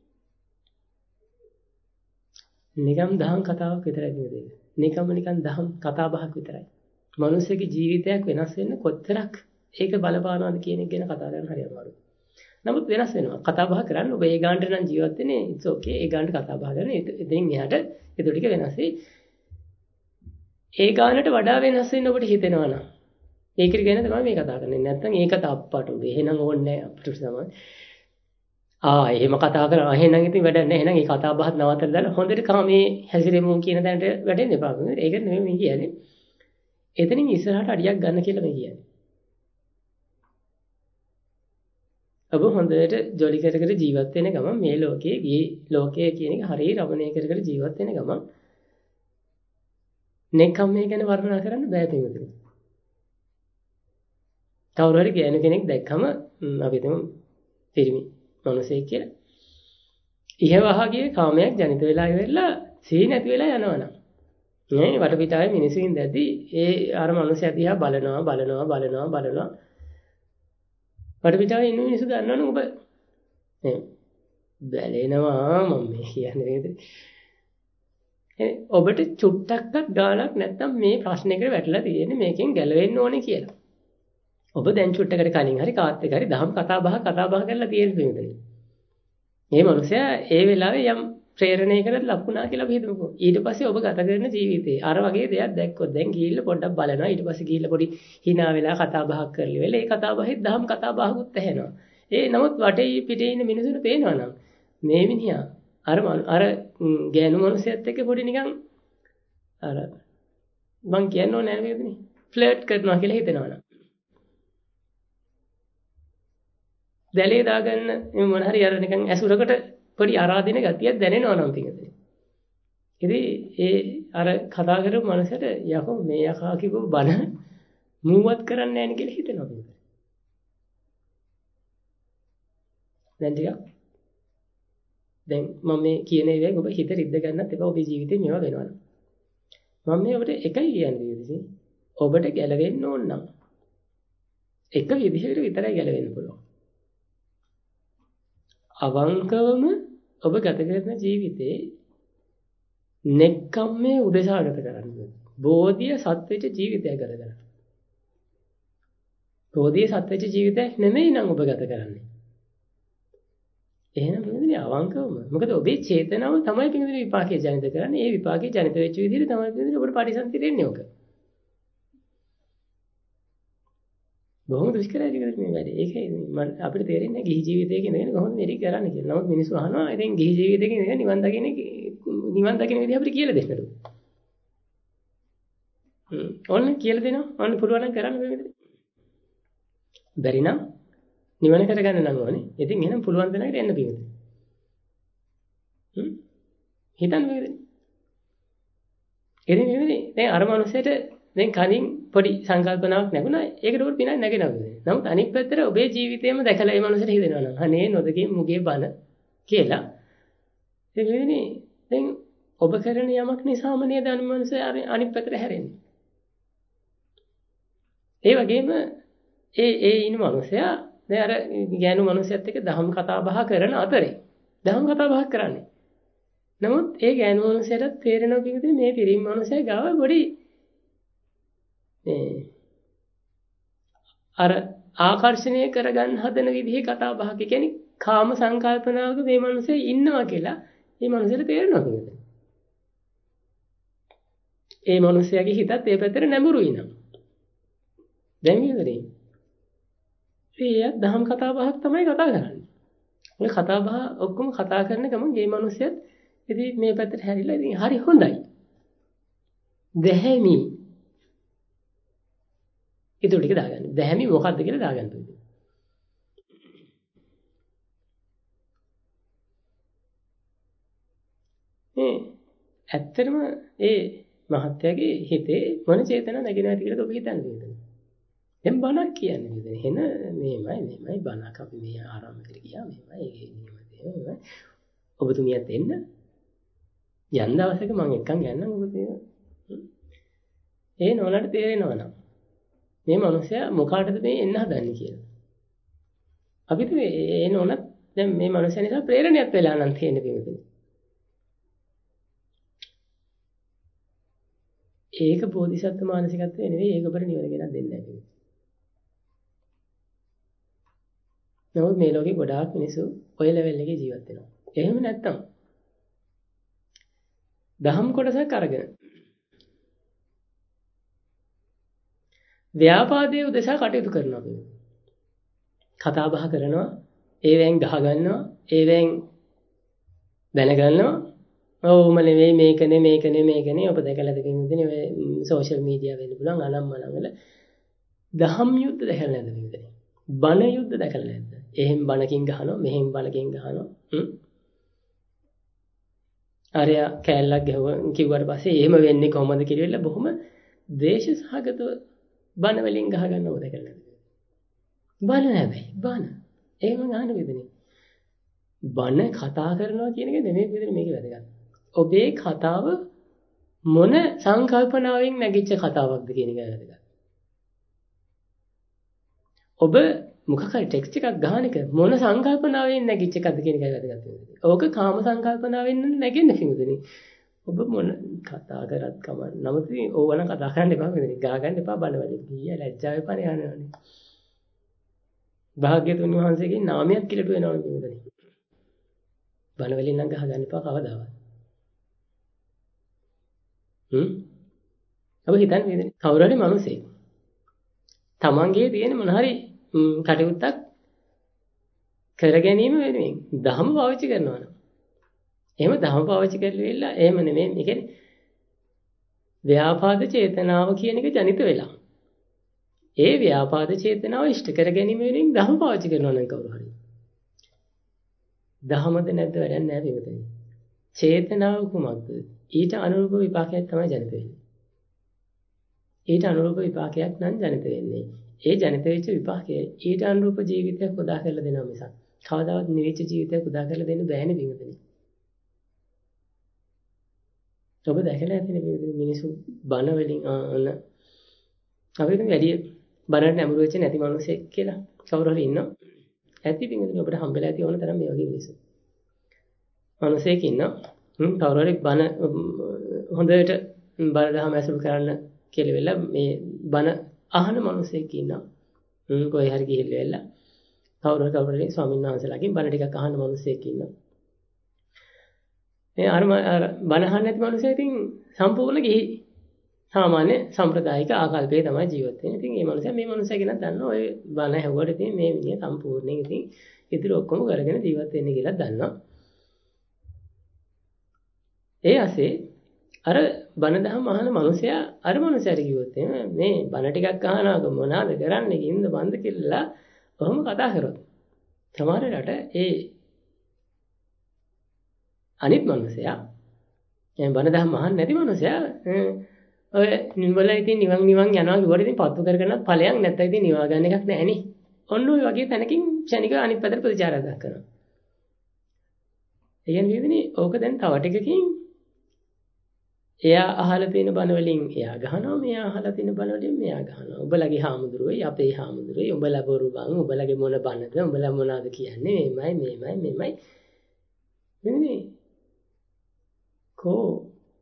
නිකම් දහම් කතාවක් විතරයි නේද? නිකම් දහම් කතා බහක් විතරයි. මිනිස්සෙගේ ජීවිතයක් වෙනස් වෙන්න කොච්චරක් ඒක බලපානවද කියන එක ගැන කතා කරන්න හරි අමාරුයි. නමුත් වෙනස් වෙනවා. කතා බහ කරන්න ඔබ ඒ ගානට නම් ජීවත් වෙන්නේ it's okay. ඒ ගානට කතා බහ කරන. ඉතින් එහාට ඒ ටික වෙනස් වෙයි. ඒ ගානට වඩා වෙනස් වෙන්න ඔබට හිතෙනවා නම් ඒකට ගැන තමයි මේ කතා කරන්නේ. නැත්නම් ඒකට අප්පට උඩ. එහෙනම් ඕනේ නැහැ අපිට තමයි. එහෙම කතා කරා. එහෙනම් ඉතින් වැඩක් නැහැ. එහෙනම් මේ කතා බහත් නවත්තලා දාලා හොඳට කාමේ හැසිරෙමු කියන තැනට වැටෙන්න එපා. ඒක නෙමෙයි මේ කියන්නේ. එතනින් ඉස්සරහට අඩියක් ගන්න කියලා මේ කියන්නේ. ඔබ හොඳට ජොලි කර කර ජීවත් වෙන ගමන් මේ ලෝකයේ කියන එක හරිය රමණීය කර කර ජීවත් වෙන ගමන් නෙක්ඛම්මයේ ගැන වර්ණනා කරන්න බෑ පිටුතුනි. කවුරු හරි ගෑනු කෙනෙක් දැක්කම අපි හිතමු පිරිමි මිනිසෙක් කියලා. ඉහවහගේ කාමයක් ජනිත වෙලා ඉවරලා සීන නැති වෙලා යනවනම් නේ වටපිටාවේ මිනිස්සු ඉඳද්දී ඒ අර මිනිස්සයා දිහා බලනවා වටපිටාවේ ඉන්න මිනිස්සු දන්නවනේ ඔබ බැලෙනවා මම මේ කියන්නේ නේද? ඔබට චුට්ටක්වත් ගාණක් නැත්තම් මේ ප්‍රශ්නයකට වැටලා තියෙන්නේ මේකෙන් ගැලවෙන්න ඕනේ කියලා. ඔබ දැන් චුට්ටකට කලින් හරි කාත් එක්ක හරි දහම් කතා බහ කරලා තියෙන පිටුනේ. මේ මිනිසයා ඒ වෙලාවේ යම් ප්‍රේරණයකට ලකුණා කියලා අපි හිතමුකෝ. ඊට පස්සේ ඔබ ගත කරන ජීවිතේ අර වගේ දෙයක් දැක්කොත් දැන් ගිහිල්ලා පොඩ්ඩක් බලනවා. ඊට පස්සේ ගිහිල්ලා පොඩි hina වෙලා කතා බහක් කරලි වෙලා ඒ කතා බහේ දහම් කතා බහකුත් ඇහෙනවා. නමුත් වටේ පිටේ ඉන්න මිනිසුන්ට පේනවා නම් මේ මිනිහා අර ගෑනු මිනිහයත් එක්ක පොඩි නිකන් අර මං කියන්න ඕනේ නේද නේ ෆ්ලර්ට් කරනවා කියලා හිතනවනම් දැලේ දාගන්න මොන හරි අර නිකන් ඇසුරකට පොඩි ආරාධින ගතියක් දැනෙනවා නම් පිටින්. ඉතින් අර කතා කරපු මනසට යකෝ මේ යකා කිව්ව බන මූවත් කරන්නේ නැහැ නේ කියලා හිතෙනවා පිටින්. දැන් මම මේ කියන ඒවායින් ඔබ හිත රිද්ද ගන්නත් එපා ඔබේ ජීවිතේ මේවා වෙනවා. මම මේ ඔබට එකයි කියන්නේ ඔබට ගැලවෙන්න ඕන නම් එක විදිහකට විතරයි ගැලවෙන්න පුළුවන්. අවංකවම ඔබ ගත කරන ජීවිතේ නෙක්ඛම්මයේ උදෙසා ගත කරන්න. බෝධිය සත්‍වෙච්ච ජීවිතයක් ගත කරන්න. බෝධිය සත්‍වෙච්ච ජීවිතයක් නෙමෙයි නම් ඔබ ගත කරන්නේ. එහෙනම් මොකදනේ අවංකවම. මොකද ඔබේ චේතනාව තමයි පිටින් විපාකයේ ජනිත කරන්නේ. ඒ විපාකයේ ජනිත වෙච්ච විදිහට තමයි පිටින් ඔබට පරිසන්ති දෙන්නේ ඔක. බොහොම දුෂ්කරයි මේ වැඩේ. ඒකයි අපිට තේරෙන්නේ ගිහි ජීවිතයක ඉඳගෙන කොහොමද මේක කරන්නේ කියලා. නමුත් මිනිස්සු අහනවා ඉතින් ගිහි ජීවිතයක ඉඳගෙන නිවන් දකින්නේ නිවන් දකින විදිහ අපිට කියලා දෙන්නලු. ඕන්න කියලා දෙනවා. ඕන්න පුළුවන් නම් කරන්න මේ විදිහට. බැරි නම් නිවන කරගන්න නම් ඕනේ. ඉතින් එහෙනම් පුළුවන් දෙනකට එන්න පිළිගන්න. හිතන්න මේ විදිහට. ඉතින් මේ දැන් අර මනුස්සයට දැන් කලින් පොඩි සංකල්පනාවක් නැගුණා. ඒකට උඩ පිනක් නැගෙනවා කියන්නේ. නමුත් අනිත් පැත්තට ඔබේ ජීවිතේම දැකලා මේ මනුස්සයට හිතෙනවා නම් අනේ නොදකින් මුගේ බන කියලා. ඒ වෙන්නේ දැන් ඔබ කරන යමක් නිසාම නේද අනුමනුස්සය අනිත් පැත්තට හැරෙන්නේ. ඒ වගේම ඒ ඉන්න මනුස්සයා දැන් අර ගෑනු මනුස්සයත් එක්ක දහම් කතා බහ කරන අතරේ දහම් කතා බහ කරන්නේ. නමුත් ඒ ගෑනු මනුස්සයට තේරෙනවා කියන්නේ මේ පිරිමි මනුස්සයා ගාව පොඩි අර ආකර්ෂණය කරගන්න හදන විදිහේ කතා බහක කියන්නේ කාම සංකල්පනාවක මේ මනුස්සයා ඉන්නවා කියලා මේ මනුස්සයට තේරෙනවා කියන්නේ. ඒ මනුස්සයාගේ හිතත් ඒ පැත්තට නැඹුරුයි නම්. දැන් නේද? ඒ දහම් කතා බහක් තමයි කතා කරන්නේ. ඔය කතා බහ ඔක්කොම කතා කරන ගමන් මේ මනුස්සයත් ඉතින් මේ පැත්තට හැරිලා ඉතින් හරි හොඳයි. දැහැමි ඊට ටික දාගන්න. දැහැමි මොකද්ද කියලා දාගන්න ඕනේ. ඇත්තටම ඒ මහත්යාගේ හිතේ මොන චේතන නැගෙනවද කියලා ඔබ හිතන්නේ නේද? දැන් බණක් කියන්නේ නේද? එහෙන මේමයි බණක් අපි මේ ආරම්භ ගියා මේමයි ඒ නියමයි. ඔබතුමියත් එන්න යන්න දවසක මම එක්කන් ගන්නම් ඔබතුමිය. ඒ නෝනට තේරෙනවා නම් මේ මනුස්සයා මොකාටද මේ එන්න හදන්නේ කියලා. අපිට ඒ නෝනත් දැන් මේ මනුස්සයා නිසා ප්‍රේරණයක් වෙලා නම් තියෙන පිටුනේ. ඒක බෝධිසත්ව මානසිකත්වය නෙවෙයි ඒක අපිට නිවන ගෙනත් දෙන්නේ නැහැ. නමුත් මේ ලෝකේ ගොඩාක් මිනිස්සු ඔය ලෙවල් එකේ ජීවත් වෙනවා. එහෙම නැත්තම් දහම් කොටසක් අරගෙන ව්‍යාපාදයේ උදෙසා කටයුතු කරනවා කියන්නේ. කතා බහ කරනවා, ඒවෙන් ගහ ගන්නවා, ඒවෙන් දැනගන්නවා. ඔව්ම නෙවෙයි මේකනේ ඔබ දැකලාද කියන්නේ ඔය සෝෂල් මීඩියා වෙන්න පුළුවන් අනම්මනම් වල දහම් යුද්ධ දැකලා නැද්ද මේකනේ? බණ යුද්ධ දැකලා නැද්ද? එහෙන් බණකින් ගහනවා, මෙහෙන් බණකින් ගහනවා. අරයා කෑල්ලක් ගහුවා කිව්වට පස්සේ එහෙම වෙන්නේ කොහොමද කියලා බොහොම දේශ සහගතව බණ වලින් ගහ ගන්නව දැකලා නැද්ද? බණ නැබැයි බණ. එහෙම ගන්න විදිහනේ. බණ කතා කරනවා කියන එක නෙමෙයි විදිහට මේක වැදගත්. ඔබේ කතාව මොන සංකල්පනාවෙන් නැගිච්ච කතාවක්ද කියන එක වැදගත්. ඔබ මොකක් හරි ටෙක්ස්ට් එකක් ගහන එක මොන සංකල්පනාවෙන් නැගිච්ච එකක්ද කියන එකයි වැදගත් වෙන්නේ. ඕක කාම සංකල්පනාවෙන් නැගෙන්න කිව්වදනේ. ඔබ මොන කතා කරත් කමක්. නමුත් ඕවන කතා කරන්න එපා මෙතන. ගා ගන්න එපා බණවලින්. ගියා ලැජ්ජාව එපානේ යනවනේ. භාග්‍යතුන් වහන්සේගේ නාමයක් කිලට වෙනවා කියනදනේ. බණවලින් නම් ගහ ගන්න එපා කවදාවත්. ඔබ හිතන්නේ නේද? කවුරු හරි මිනිසෙක් තමන්ගේ තියෙන මොන හරි කටයුත්තක් කර ගැනීම වෙනුවෙන් ධර්ම පාවිච්චි කරනවා නම් එහෙම ධර්ම පාවිච්චි කරලා එහෙම නෙමෙයි. ඒ කියන්නේ ව්‍යාපාද චේතනාව කියන එක ජනිත වෙලා. ඒ ව්‍යාපාද චේතනාව ඉෂ්ට කර ගැනීම වෙනුවෙන් ධර්ම පාවිච්චි කරනවා නම් කවුරු හරි. ධර්මද නැද්ද වැඩක් නැහැ මේකතේ. චේතනාව කුමක්ද? ඊට අනුරූප විපාකයක් තමයි ජනිත වෙන්නේ. ඊට අනුරූප විපාකයක් නම් ජනිත වෙන්නේ. ඒ ජනිත වෙච්ච විපාකය ඊට අනුරූප ජීවිතයක් උදා කරලා දෙනවා මිසක් කවදාවත් නිවිච්ච ජීවිතයක් උදා කරලා දෙන්න බෑනේ පිටුනේ. ඔබ දැකලා ඇතිනේ මිනිස්සු බන වලින් අන අපිට වැඩි බනට නැඹුරු වෙච්ච නැති මිනිස්සෙක් කියලා කවුරු හරි ඉන්නවා. ඇති පිටුනේ ඔබට හම්බෙලා ඇති ඕන තරම් මේ වගේ මිනිස්සු. මිනිසෙක් ඉන්නවා. කවුරු හරි බන හොඳට බන දහම ඇසුරු කරන්න කියලා වෙලා මේ බන අහන මිනිසෙක් ඉන්නවා. කොහේ හරි ගිහිල්ලා කවුරු හරි ස්වාමීන් වහන්සේලාගෙන් බන ටිකක් අහන මිනිසෙක් ඉන්නවා. මේ අර බන අහන්න නැති මිනිස්සු ඉතින් සම්පූර්ණ ගිහි සාමාන්‍ය සම්ප්‍රදායික ආකල්පයේ තමයි ජීවත් වෙන්නේ. ඉතින් මේ මිනිස්සයා කෙනක් දන්නවා ඔය බන ඇහුවට ඉතින් මේ මිනිහ සම්පූර්ණයෙන් ඉතින් ඉතින් ඔක්කොම කරගෙන ජීවත් වෙන්නේ කියලා දන්නවා. ඒ ASCII අර බණ දහම් අහන මනුස්සයා අර මනුස්සයාට කිව්වොත් මේ බණ ටිකක් අහනවාක මොනවාද කරන්නේ කින්ද බන්ද කියලා ඔහොම කතා කරොත් සමහර වෙලාවට ඒ අනිත් මනුස්සයා බණ දහම් අහන්නේ නැති මනුස්සයා ඔය නිවලා ඉතින් නිවන් යනවා කිව්වට ඉතින් පත්තු කරගෙනත් ඵලයක් නැත්නම් ඉතින් නිවා ගන්න එකක් නැහැ නේ. ඔන්න ඔය වගේ තැනකින් ක්ෂණිකව අනිත් පැත්තට ප්‍රතිචාරයක් දක්වනවා. ඒ කියන්නේ ඕක දැන් තව ටිකකින් එයා අහලා තියෙන බණ වලින් එයා ගහනවා, මෙයා අහලා තියෙන බණ වලින් මෙයා ගහනවා. උඹලගේ හාමුදුරුවෝයි අපේ හාමුදුරුවෝයි උඹලා බොරු බං, උඹලගේ මොන බණද, උඹලා මොනවද කියන්නේ මේමයි. මෙන්නේ කෝ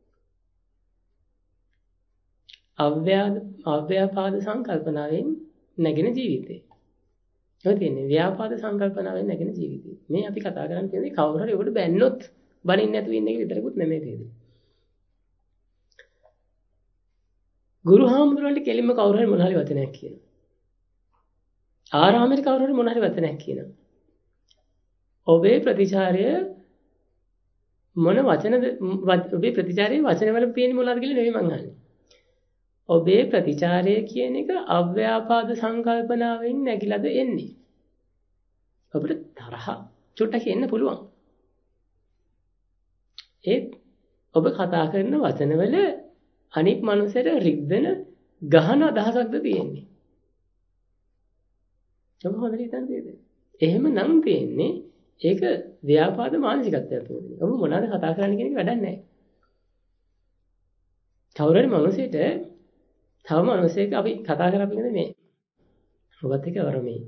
අව්‍යාපාද සංකල්පනාවෙන් නැගෙන ජීවිතේ. ඔය තියෙන්නේ ව්‍යාපාද සංකල්පනාවෙන් නැගෙන ජීවිතේ. මේ අපි කතා කරන්නේ කියන්නේ කවුරු හරි ඔකට බැන්නොත් බනින්න නැතුව ඉන්න එක විතරකුත් නෙමෙයි තියෙන්නේ. ගුරු හාමුදුරුවන්ට කෙලින්ම කවුරු හරි මොන හරි වචනයක් කියනවා. ආරාමයේ කවුරු හරි මොන හරි වචනයක් කියනවා. ඔබේ ප්‍රතිචාරය මොන වචනද ඔබේ ප්‍රතිචාරයේ වචනවල තියෙන්නේ මොනවද කියලා නෙවෙයි මං අහන්නේ. ඔබේ ප්‍රතිචාරය කියන එක අව්‍යාපාද සංකල්පනාවෙන් නැగిලාද එන්නේ. ඔබට තරහ චුට්ටක් එන්න පුළුවන්. ඒත් ඔබ කතා කරන වචනවල අනික් මනුස්සයට රිද්දන ගහන අදහසක්ද තියෙන්නේ. ඔබ හොඳට හිතන්න තියෙන්නේ. එහෙම නම් තියෙන්නේ ඒක ව්‍යාපාද මානසිකත්වයක් තියෙනවා. ඔබ මොනවාද කතා කරන්න කියන එක වැඩක් නැහැ. කවුරුහරි මනුස්සයට තව මනුස්සයෙක් අපි කතා කරපින්ද මේ ඔබත් එක්ක වර මේ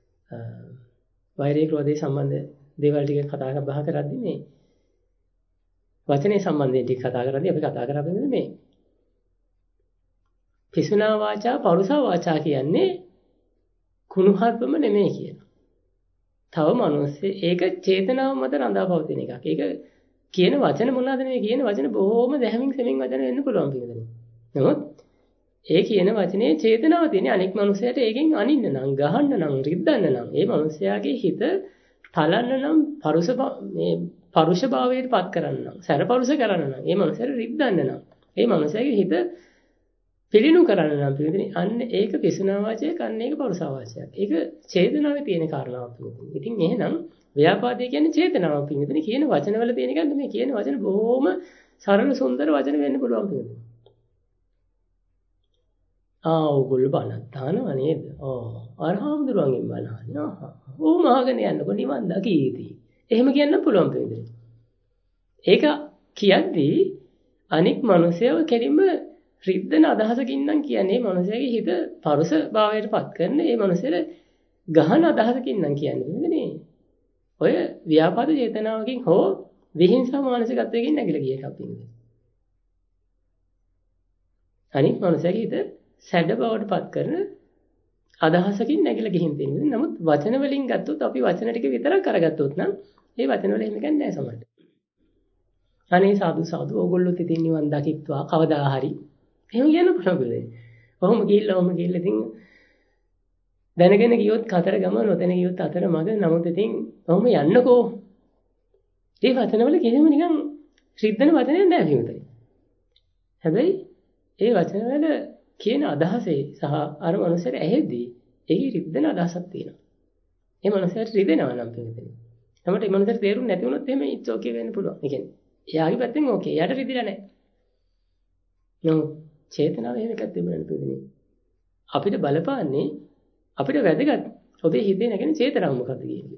වෛරය ක්‍රෝධය සම්බන්ධ දේවල් ටික කතා බහ කරද්දි මේ වචනේ සම්බන්ධයෙන් ටික කතා කරද්දි අපි කතා කරපින්ද මේ පිසුනා වාචා පරුසා වාචා කියන්නේ කුණුහරුපම නෙමෙයි කියලා. තව මනුස්සේ ඒක චේතනාව මත රඳාපවතින එකක්. ඒක කියන වචන මොනවාද නෙමෙයි කියන වචන බොහොම දැහැමින් සෙමින් වචන වෙන්න පුළුවන් පිළිදෙන. නමුත් ඒ කියන වචනේ චේතනාව තියෙන්නේ අනෙක් මනුස්සයට ඒකෙන් අනින්න නම් ගහන්න නම් රිද්දන්න නම් ඒ මනුස්සයාගේ හිත තලන්න නම් පරුෂ භාවයට පත් කරන්න නම් සැරපරුෂ කරන්න නම් ඒ මනුස්සයට රිද්දන්න නම් ඒ මනුස්සයාගේ හිත පිළිනු කරන්න නම් පිළිදෙන අන්න ඒක පිසුනා වාචයක් අන්න ඒක පරුසා වාචයක්. ඒක චේතනාවේ තියෙන කාරණාවක් පිළිදෙන. ඉතින් එහෙනම් ව්‍යාපාදේ කියන්නේ චේතනාවක් පිළිදෙන කියන වචනවල තියෙන එකක් නෙමෙයි කියන වචන බොහොම සරල සුන්දර වචන වෙන්න පුළුවන් පිළිදෙන. ඕගොල්ලෝ බණක් අහනවා නේද? අරහාමුදුරුවන්ගෙන් බණ අහනවා. ඕම අහගෙන යන්නකො නිවන් දකීති. එහෙම කියන්න පුළුවන් පිළිදෙන. ඒක කියද්දී අනික් මිනිසයව කෙලින්ම රිද්දන අදහසකින් නම් කියන්නේ මිනිසයාගේ හිත පරුස භාවයට පත් කරන ඒ මිනිසෙට ගහන අදහසකින් නම් කියන්නේ නේ. ඔය ව්‍යාපාද චේතනාවකින් හෝ විහිංසා මානසිකත්වයකින් නැගිලා ගිය එකක් පිළිදෙන. අනික් මිනිසයාගේ හිත සැඩ බවට පත් කරන අදහසකින් නැගිලා ගිහින් තියෙනවා. නමුත් වචන වලින් ගත්තොත් අපි වචන ටික විතරක් අරගත්තොත් නම් ඒ වචන වල එහෙම ගන්නේ නැහැ සමහරට. අනේ සාදු ඕගොල්ලෝ ඉතින් නිවන් දකිත්වා කවදා හරි. එහෙම කියන්න පුළුවන්. ඔහොම ගිහිල්ලා ඉතින් දැනගෙන ගියොත් කතර ගම නොදැන ගියොත් අතර මග නමුත් ඉතින් ඔහොම යන්නකෝ. මේ වචන වල කිසිම නිකන් රිද්දන වචනයක් නැහැ හිමතේ. හැබැයි ඒ වචන වල කියන අදහසේ සහ අර මනුස්සයට ඇහෙද්දී ඒකේ රිද්දන අදහසක් තියෙනවා. ඒ මනුස්සයට රිදෙනවා නම් පිළිදෙන්නේ. නමුත් ඒ මනුස්සයට තේරුම් නැති වුණොත් එහෙම ඉట్స్ ඕකේ වෙන්න පුළුවන්. ඒ කියන්නේ එයාගේ පැත්තෙන් ඕකේ. එයාට රිදිලා නැහැ. නමුත් චේතනාව එහෙම එකක් තිබුණානේ පිළිදෙන්නේ. අපිට බලපාන්නේ අපිට වැදගත් ඔබේ හිතේ නැගෙන චේතනාව මොකක්ද කියන්නේ.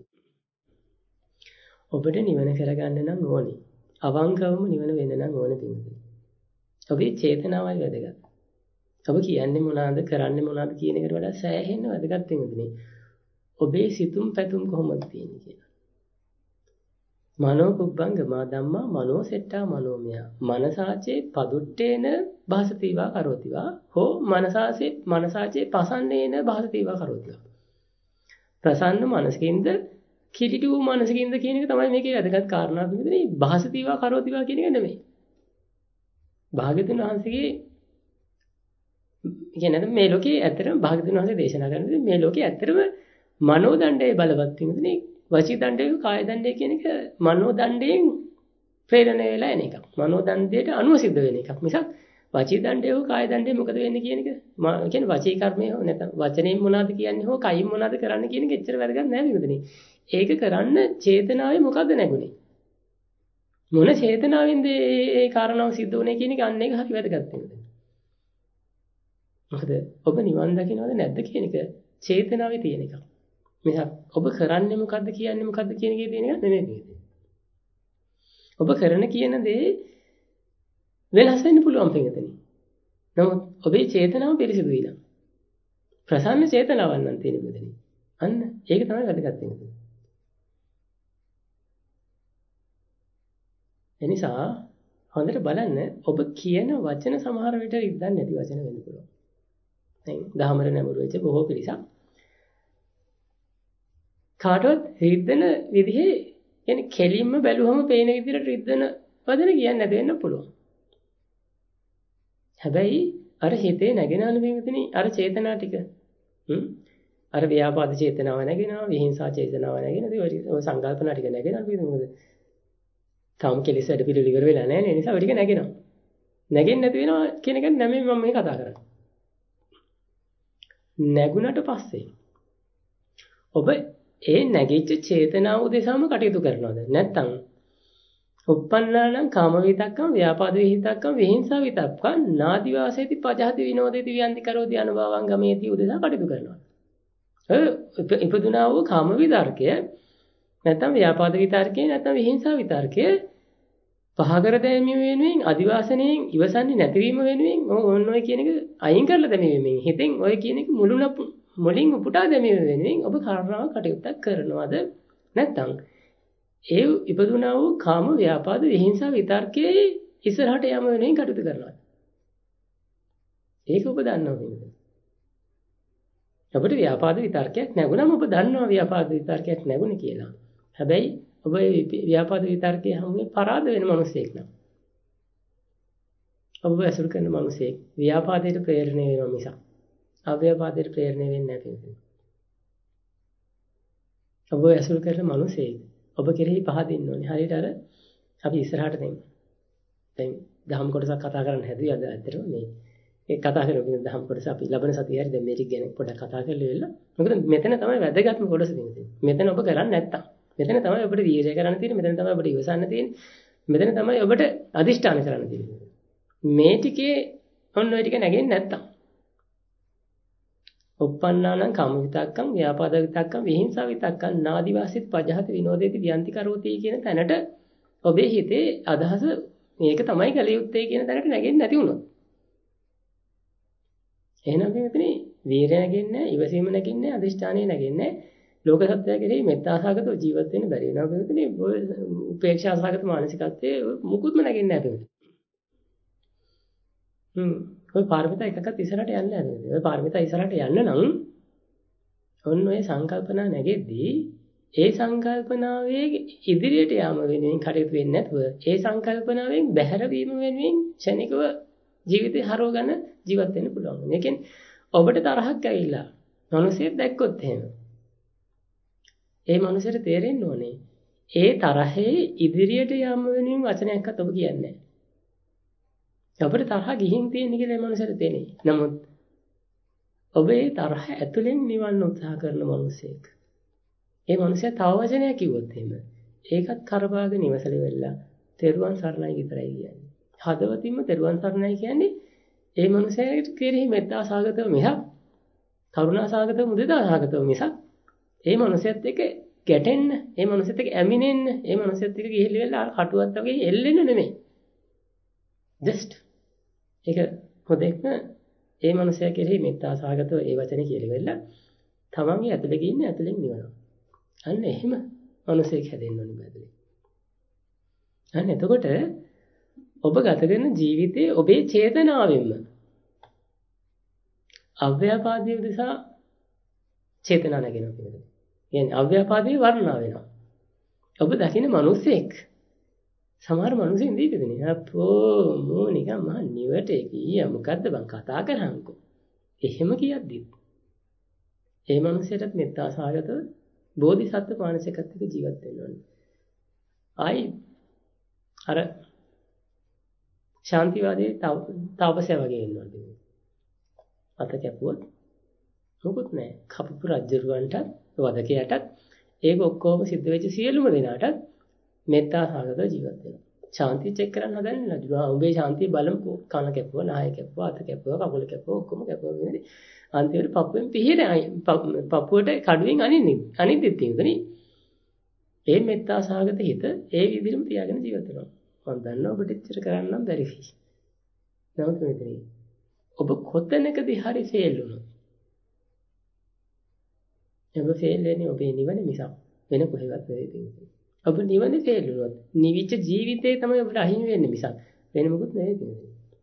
ඔබට නිවන කරගන්න නම් ඕනේ. අවංකවම නිවන වෙන්න නම් ඕනේ පිළිදෙන්නේ. ඔබේ චේතනාවයි වැදගත්. ඔබ කියන්නේ මොනවාද කරන්නේ මොනවාද කියන එකට වඩා සෑහෙන්න වැදගත් වෙන්නේ. ඔබේ සිතුම් පැතුම් කොහොමද තියෙන්නේ කියලා. මනෝ කුබ්බංගමා ධම්මා මනෝ සෙට්ටා මනෝමය. මනසාචේ පදුට්ටේන භාසතිවා කරෝතිවා හෝ මනසාචේ පසන්නේන භාසතිවා කරෝතිවා. ප්‍රසන්න මනසකින්ද කිලිටු මනසකින්ද කියන එක තමයි මේකේ වැදගත් කාරණා පිළිදෙන්නේ. භාසතිවා කරෝතිවා කියන එක නෙමෙයි. භාග්‍යවතුන් වහන්සේගේ කියන්නේ මේ ලෝකේ ඇත්තටම භාග්‍යවතුන් වහන්සේ දේශනා කරන්නේ මේ ලෝකේ ඇත්තටම මනෝ දණ්ඩයේ බලවත් වෙනදනේ වචී දණ්ඩය කාය දණ්ඩය කියන එක මනෝ දණ්ඩයෙන් ප්‍රේරණය වෙලා එන එකක්. මනෝ දණ්ඩයට අනුව සිද්ධ වෙන එකක්. මිසක් වචී දණ්ඩය හෝ කාය දණ්ඩය මොකද වෙන්නේ කියන එක කියන්නේ වචී කර්මය හෝ නැත්නම් වචනයෙන් මොනවද කියන්නේ හෝ කයින් මොනවද කරන්න කියන එක එච්චර වැදගත් නෑ මේකදනේ. ඒක කරන්න චේතනාවේ මොකද්ද නැගුණේ? මොන චේතනාවෙන්ද ඒ කාරණාව සිද්ධ වුනේ කියන එක අන්න ඒක හරි වැදගත් වෙනවා. මොකද ඔබ නිවන් දකින්නවද නැද්ද කියන එක චේතනාවේ තියෙන එකක්. මිසක් ඔබ කරන්නේ මොකද්ද කියන්නේ මොකද්ද කියන එකේ තියෙන එක නෙමෙයි. ඔබ කරන කියන දේ වෙනස් වෙන්න පුළුවන් පිටතනේ. නමුත් ඔබේ චේතනාව පිරිසිදුයි නම් ප්‍රසන්න චේතනාවක් නම් තියෙන මෙතන. අන්න ඒක තමයි වැදගත් වෙන්නේ. එනිසා හොඳට බලන්න ඔබ කියන වචන සමහර විට ඉද්දන්නේ නැති වචන වෙන්න පුළුවන්. දැන් දහමර නැඹුරු වෙච්ච බොහෝ පිරිසක් කාටවත් රිද්දන විදිහේ කියන්නේ කෙලින්ම බැලුවම පේන විදිහට රිද්දන වචන කියන්නේ නැති වෙන්න පුළුවන්. හැබැයි අර හිතේ නැගෙන අනුභවයේදී අර චේතනා ටික අර ව්‍යාපාද චේතනාව නැගෙනවා විහිංසා චේතනාව නැගෙනවා ඔය සංකල්පනා ටික නැගෙනවා මොකද තාම කෙලෙස් වැඩ පිළිවෙල ඉවර වෙලා නැහැ නේ නිසා ඔය ටික නැගෙනවා නැගෙන්නේ නැති වෙනවා කියන එක නෙමෙයි මම මේ කතා කරන්නේ නැගුණට පස්සේ ඔබ ඒ නැගිච්ච චේතනාව උදෙසාම කටයුතු කරනවද නැත්නම් උප්පන්නානම් කාම විතක්කම් ව්‍යාපාද විහිතක්කම් විහිංසා විතක්කම් නාදිවාසේති පජහති විනෝදේති වියන්ති කරෝති අනුභවං ගමේති උදෙසා කටයුතු කරනවා. ඉපදුනා වූ කාම විතර්කය නැත්නම් ව්‍යාපාද විතර්කය නැත්නම් විහිංසා විතර්කය පහකර දැමීම වෙනුවෙන් අදිවාසණයෙන් ඉවසන්නේ නැතිවීම වෙනුවෙන් ඕන ඔය කියන එක අයින් කරලා දැමීමෙන් හිතෙන් ඔය කියන එක මුලින් උපුටා දැමීම වෙනුවෙන් ඔබ කාරණාවක් කටයුත්තක් කරනවද නැත්නම් ඒ ඉපදුනා වූ කාම ව්‍යාපාද විහිංසා විතර්කයේ ඉස්සරහට යම වෙනුවෙන් කටයුතු කරනවා. ඒක ඔබ දන්නවා නේද? ඔබට ව්‍යාපාද විතර්කයක් නැගුණම ඔබ දන්නවා ව්‍යාපාද විතර්කයක් නැගුණේ කියලා. හැබැයි ඔබ ව්‍යාපාද විතර්කයේ හැමෝම පරාද වෙන මිනිසෙක් නම්. ඔබ ඇසුරු කරන මිනිසෙක් ව්‍යාපාදයට ප්‍රේරණය වෙනවා මිසක් අව්‍යාපාදයට ප්‍රේරණය වෙන්නේ නැහැ. ඔබ ඇසුරු කරන මිනිසෙක් ඔබ කෙරෙහි පහදින්න ඕනේ. හරියට අර අපි ඉස්සරහට දැන් දහම් කොටසක් කතා කරන්න හැදුවේ අද ඇත්තටම මේ ඒ කතා කරගෙන දහම් කොටස අපි ලබන සතියේ හරි දැන් මේක ගැන පොඩ්ඩක් කතා කරලා ඉවරලා. මොකද මෙතන තමයි වැදගත්ම කොටස තියෙන්නේ. මෙතන ඔබ කරන්නේ නැත්තම්. මෙතන තමයි ඔබට වීර්යය කරන්න තියෙන්නේ. මෙතන තමයි ඔබට ඉවසන්න තියෙන්නේ. මෙතන තමයි ඔබට අදිෂ්ඨාන කරන්න තියෙන්නේ. මේ ටිකේ ඔන්න ඔය ටික නැගෙන්නේ නැත්තම්. උප්පන්නානම් කාම විතක්කම් ව්‍යාපාද විතක්කම් විහිංසා විතක්කම් නාදිවාසිත පජහති විනෝදේති වියන්ති කරෝති කියන තැනට ඔබේ හිතේ අදහස මේක තමයි කළ යුත්තේ කියන තැනට නැගෙන්නේ නැති වුණොත් එහෙනම් මෙතනේ වීරය නැගෙන්නේ ඉවසීම නැගෙන්නේ අදිෂ්ඨානය නැගෙන්නේ ලෝක සත්‍යය කෙරෙහි මෙත්තාසගතව ජීවත් වෙන්න බැරි වෙනවා මෙතනේ උපේක්ෂාසගත මානසිකත්වයේ මුකුත්ම නැගෙන්නේ නැහැ ඔය පාරමිතා එකකත් ඉස්සරහට යන්න නැහැ. ඔය පාරමිතා ඉස්සරහට යන්න නම් ඔන්න ඔය සංකල්පනා නැගෙද්දී ඒ සංකල්පනාවේ ඉදිරියට යාම වෙනුවෙන් කටයුතු වෙන්නේ නැතුව ඒ සංකල්පනාවෙන් බැහැර වීම වෙනුවෙන් ක්ෂණිකව ජීවිතේ හරවගෙන ජීවත් වෙන්න පුළුවන්. ඒ කියන්නේ ඔබට තරහක් ඇවිල්ලා මිනිසෙක් දැක්කොත් එහෙම ඒ මිනිසෙට තේරෙන්න ඕනේ ඒ තරහේ ඉදිරියට යාම වෙනුවෙන් වචනයක්වත් ඔබ කියන්නේ නැහැ. ඔබට තරහ ගිහින් තියෙන කියලා මේ මනුස්සයට තේනේ. නමුත් ඔබ ඒ තරහ ඇතුලෙන් නිවන්න උත්සාහ කරන මිනිසෙක්. ඒ මනුස්සයා තව වචනයක් කිව්වොත් එහෙම ඒකත් කරපාගෙන ඉවසල වෙලා තෙරුවන් සරණයි විතරයි කියන්නේ. හදවතින්ම තෙරුවන් සරණයි කියන්නේ ඒ මනුස්සයාට කෙරෙහි මෙත්තා සාගතව මිසක් කරුණා සාගතව මුදිතා සාගතව මිසක් ඒ මනුස්සයත් එක්ක ගැටෙන්න, ඒ මනුස්සයත් එක්ක ඇමිනෙන්න, ඒ මනුස්සයත් එක්ක ගිහිලි වෙලා කටුවත් වගේ එල්ලෙන්න නෙමෙයි. just ඒක හොදෙක්ම ඒ මනුස්සයා කෙරෙහි මෙත්තා සාගතව ඒ වචනේ කියලා වෙලා තමන්ගේ ඇතුලේ ගින්නේ ඇතුලෙන් නිවනවා. අන්න එහෙම මනුස්සයෙක් හැදෙන්න ඕනේ බැලුවේ. අන්න එතකොට ඔබ ගත කරන ජීවිතයේ ඔබේ චේතනාවෙන්ම අව්‍යාපාදයේ උදෙසා චේතනා නැගෙනවා කියන්නේ. කියන්නේ අව්‍යාපාදයේ වර්ණනා වෙනවා. ඔබ දකින්න මනුස්සයෙක් සමහර මිනිස්සු ඉඳීකදනේ අපෝ මෝ නිකන් මහ නිවටේ කීයා මොකද්ද බං කතා කරහන්කෝ එහෙම කියද්දි ඒ මිනිසෙටත් මෙත්තා සාගතව බෝධිසත්ව මානසිකත්වයක ජීවත් වෙන්න ඕනේ. ආයි අර ශාන්තිවාදී තාපසයා වගේ වෙනවා. අත කැපුවොත් මොකුත් නැහැ. කපපු රජුරවන්ටත් වදකයටත් ඒක ඔක්කොම සිද්ධ වෙච්ච සියලුම දෙනාටත් මෙත්තා සාගත ජීවත් වෙනවා. ශාන්තිය චෙක් කරන්න හදන්නේ නෑ. උඹේ ශාන්තිය බලමු කන කැපුවා, නාය කැපුවා, අත කැපුවා, කකුල කැපුවා, ඔක්කොම කැපුවා කියන්නේ. අන්තිමට පපුවෙන් පිහිර පපුවට කඩුවෙන් අනිද්දිත් තියෙන්නේ. ඒ මෙත්තා සාගත හිත ඒ විදිහටම තියාගෙන ජීවත් වෙනවා. මම දන්නවා ඔබට ඉච්චර කරන්නම් බැරි වී. නමුත් මෙතන ඔබ කොතැනකදී හරි ෆේල් වුණොත් ඔබ ෆේල් වෙන්නේ ඔබේ නිවන මිසක් වෙන කොහෙවත් නෙවෙයි. ඔබ නිවනේ ෆේල් වුණොත් නිවිච්ච ජීවිතේ තමයි ඔබට අහිමි වෙන්නේ මිසක් වෙන මොකුත් නෙවෙයි.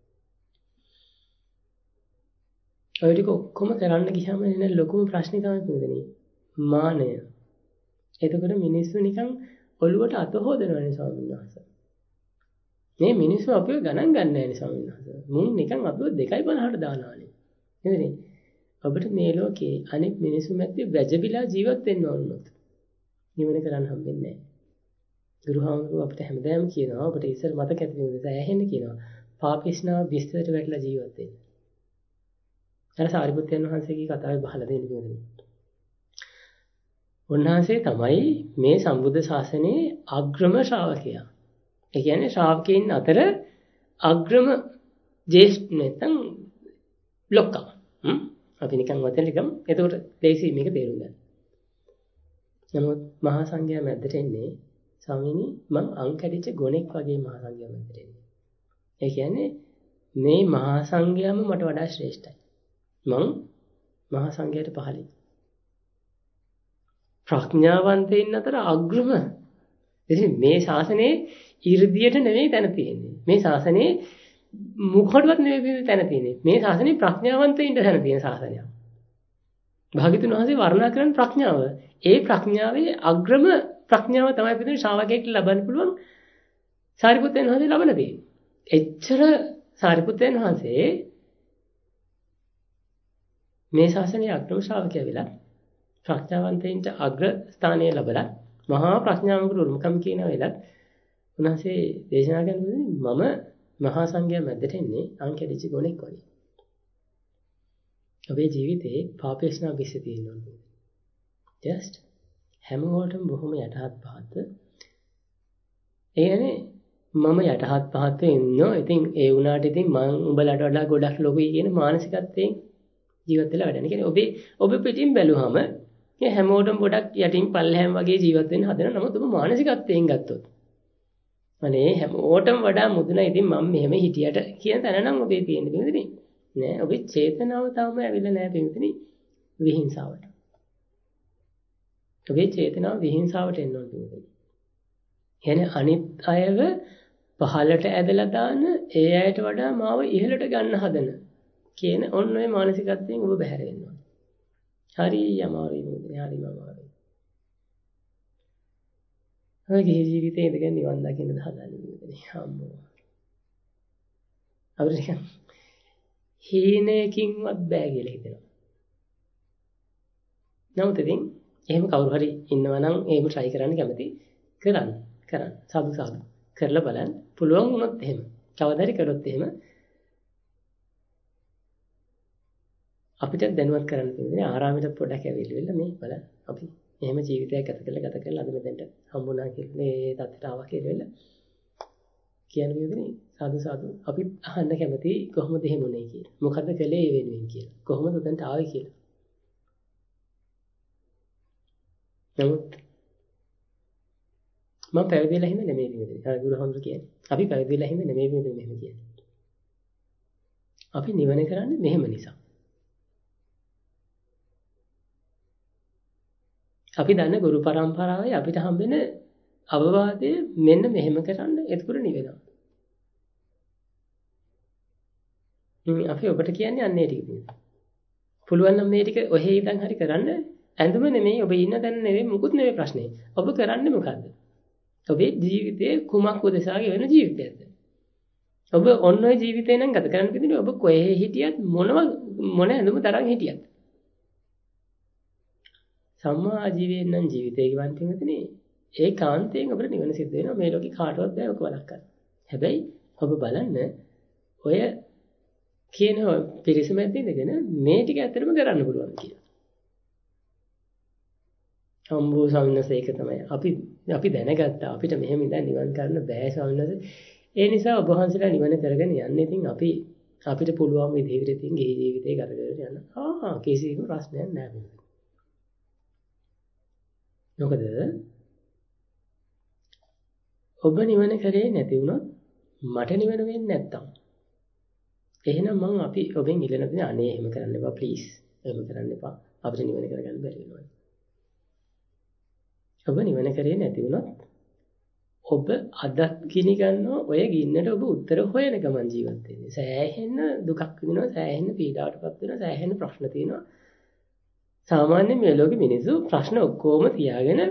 ඔය ටික ඔක්කොම කරන්න ගියාම එන ලොකුම ප්‍රශ්නේ තමයි පුදුනේ. මානය. එතකොට මිනිස්සු නිකන් ඔළුවට අත හොදනවනේ ස්වාමීන් වහන්සේ. මේ මිනිස්සු අපිව ගණන් ගන්න නැහැ නේ ස්වාමීන් වහන්සේ. මුන් නිකන් අපිව 2.50ට දානවානේ. නේද? අපිට මේ ලෝකේ අනෙක් මිනිස්සු මැද්දේ වැජබිලා ජීවත් වෙන්න ඕනොත් නිවන කරන්න හම්බෙන්නේ නැහැ. ගුරුහාමුදුරුවෝ අපිට හැමදාම කියනවා අපිට ඉස්සර මතක ඇති වෙන නිසා ඇහෙන්න කියනවා. පාපිස්නාව විස්තරයට වැටලා ජීවත් වෙන්න. අර සාරිපුත්යන් වහන්සේගේ කතාවේ බහලා දෙන්න ඕනේ. උන්වහන්සේ තමයි මේ සම්බුද්ධ ශාසනයේ අග්‍රම ශ්‍රාවකයා. ඒ කියන්නේ ශ්‍රාවකයන් අතර අග්‍රම ජේෂ්ඨ නැත්නම් ලොක්කා. අපි නිකන් වතන නිකන් එතකොට දෙයිසි මේක තේරුම් ගන්න. නමුත් මහා සංඝයා මැද්දට එන්නේ ස්වාමීනි මං අං කැඩිච්ච ගොනෙක් වගේ මහා සංඝයා මැද්දට එන්නේ. ඒ කියන්නේ මේ මහා සංඝයාම මට වඩා ශ්‍රේෂ්ඨයි. මං මහා සංඝයාට පහළින්. ප්‍රඥාවන්තයින් අතර අග්‍රම. ඉතින් මේ ශාසනයේ 이르දියට නෙවෙයි තැන තියෙන්නේ. මේ ශාසනයේ මුඛවටවත් නෙවෙයි තැන තියෙන්නේ. මේ ශාසනයේ ප්‍රඥාවන්තයින්ට තැන තියෙන ශාසනයක්. භාග්‍යතුන් වහන්සේ වර්ණනා කරන ප්‍රඥාව. ඒ ප්‍රඥාවේ අග්‍රම ප්‍රඥාව තමයි පිටින් ශ්‍රාවකයෙක්ට ලබන්න පුළුවන් සාරිපුත්‍රයන් වහන්සේ ලබන දේ. එච්චර සාරිපුත්‍රයන් වහන්සේ මේ ශාසනයේ අග්‍රම ශ්‍රාවකයා වෙලා ප්‍රඥාවන්තයින්ට අග්‍ර ස්ථානය ලැබලා මහා ප්‍රඥාවක උරුමකම් කියන වෙලත් උන්වහන්සේ දේශනා කරන්නේ මම මහා සංඝයා මැදට එන්නේ අංකෙදිච්ච ගොනෙක් වගේ. ඔබේ ජීවිතේ පාපේශනා විශ්ස තියෙනවා. just හැමෝටම බොහොම යටහත් පහත්. ඒ කියන්නේ මම යටහත් පහත් වෙන්නෝ. ඉතින් ඒ වුණාට ඉතින් මම උඹලට වඩා ගොඩක් ලොකුයි කියන මානසිකත්වයෙන් ජීවත් වෙලා වැඩන. කියන්නේ ඔබ පිටින් බැලුවම මේ හැමෝටම ගොඩක් යටින් පල්ලෙහැම් වගේ ජීවත් වෙන්න හදන. නමුත් ඔබ මානසිකත්වයෙන් ගත්තොත් අනේ හැමෝටම වඩා මුදුන ඉතින් මම මෙහෙම හිටියට කියන තැන නම් ඔබේ තියෙන්නේ පිළිදෙන්නේ. නෑ ඔබේ චේතනාව තාම ඇවිල්ලා නෑ පිළිදෙන්නේ විහිංසාවට. ඔබේ චේතනාව විහිංසාවට එන්න ඕන පිළිදෙන්නේ. කියන්නේ අනිත් අයව පහළට ඇදලා දාන ඒ අයට වඩා මාව ඉහළට ගන්න හදන කියන ඔන්න ඔය මානසිකත්වයෙන් ඔබ බැහැර වෙන්න ඕන. හරි අමාරුයි පිළිදෙන්නේ හරිම අමාරුයි. ඔයගේ ජීවිතේ ඉඳගෙන නිවන් දකින්න හදන්නේ හම්බෝ. අපිට නිකන් හීනයකින්වත් බෑ කියලා හිතෙනවා. නමුත් ඉතින් එහෙම කවුරු හරි ඉන්නවා නම් එහෙම try කරන්න කැමති කරන්න. සාදු කරලා බලන්න. පුළුවන් වුණොත් එහෙම. කවදා හරි කරොත් එහෙම අපිට දැනුවත් කරන්න තියෙන්නේ ආරාමයට පොඩක් ඇවිල්ලා මේ බලන්න. අපි එහෙම ජීවිතයක් ගත කරලා අද මෙතෙන්ට හම්බුණා කියලා මේ තත්ත්වයට ආවා කියලා කියන විදිහේ සාදු අපි අහන්න කැමති කොහොමද එහෙම උනේ කියලා. මොකද්ද කළේ ඒ වෙනුවෙන් කියලා. කොහොමද උතන්ට ආවේ කියලා. නමුත් මම පැවිදිලා හින්දා නෙමෙයි මෙතන. අර ගුරුහමතුරු කියන්නේ. අපි පැවිදිලා හින්දා නෙමෙයි මෙතන මෙහෙම කියන්නේ. අපි නිවන කරන්නේ මෙහෙම නිසා. අපි දන්න ගුරු පරම්පරාවේ අපිට හම්බෙන අවවාදය මෙන්න මෙහෙම කරන්න එතකොට නිවෙනවා. අපි ඔබට කියන්නේ අන්නේ ටික තියෙනවා. පුළුවන් නම් මේ ටික ඔහේ ඉඳන් හරි කරන්න. ඇඳුම නෙමෙයි ඔබ ඉන්න තැන නෙමෙයි මුකුත් නෙමෙයි ප්‍රශ්නේ. ඔබ කරන්නේ මොකද්ද? ඔබේ ජීවිතේ කුමක් උදෙසාගේ වෙන ජීවිතයක්ද? ඔබ ඔන්න ඔය ජීවිතේ නම් ගත කරන්න පිටින් ඔබ කොහේ හිටියත් මොන ඇඳුම තරම් හිටියත් සම්මා ආජීවයෙන් නම් ජීවිතේ ගවන් පින්වතුනි ඒ කාන්තයෙන් අපිට නිවන සිද්ධ වෙනවා. මේ ලෝකේ කාටවත් බෑ ඔක වළක්වන්න. හැබැයි ඔබ බලන්න ඔය කියන පිරිසමැද ඉඳගෙන මේ ටික ඇත්තටම කරන්න පුළුවන් කියලා. සම්බෝ ස්වාමීන් ඒක තමයි. අපි දැනගත්තා අපිට මෙහෙම ඉඳන් නිවන් කරන්න බෑ ස්වාමීන්. ඒ නිසා ඔබ වහන්සේලා නිවන කරගෙන යන්නේ. ඉතින් අපිට පුළුවන් විදිහට ඉතින් ගිහි ජීවිතේ ගත කරගෙන යන්න. කිසිම ප්‍රශ්නයක් නැහැ. මොකද ඔබ නිවන කරේ නැති වුණොත් මට නිවන වෙන්නේ නැත්තම්. එහෙනම් මම අපි ඔබෙන් ඉල්ලන දේ අනේ එහෙම කරන්න එපා ප්ලීස්. එහෙම කරන්න එපා. අපිට නිවන කරගන්න බැරි වෙනවා. ඔබ නිවන කරේ නැති වුණොත් ඔබ අදත් ගිනි ගන්නවා ඔය ගින්නට ඔබ උත්තර හොයන ගමන් ජීවත් වෙන්නේ. සෑහෙන දුකක් විඳිනවා, සෑහෙන පීඩාවටපත් වෙනවා, සෑහෙන ප්‍රශ්න තියෙනවා. සාමාන්‍ය මේ ලෝකෙ මිනිස්සු ප්‍රශ්න ඔක්කොම තියාගෙන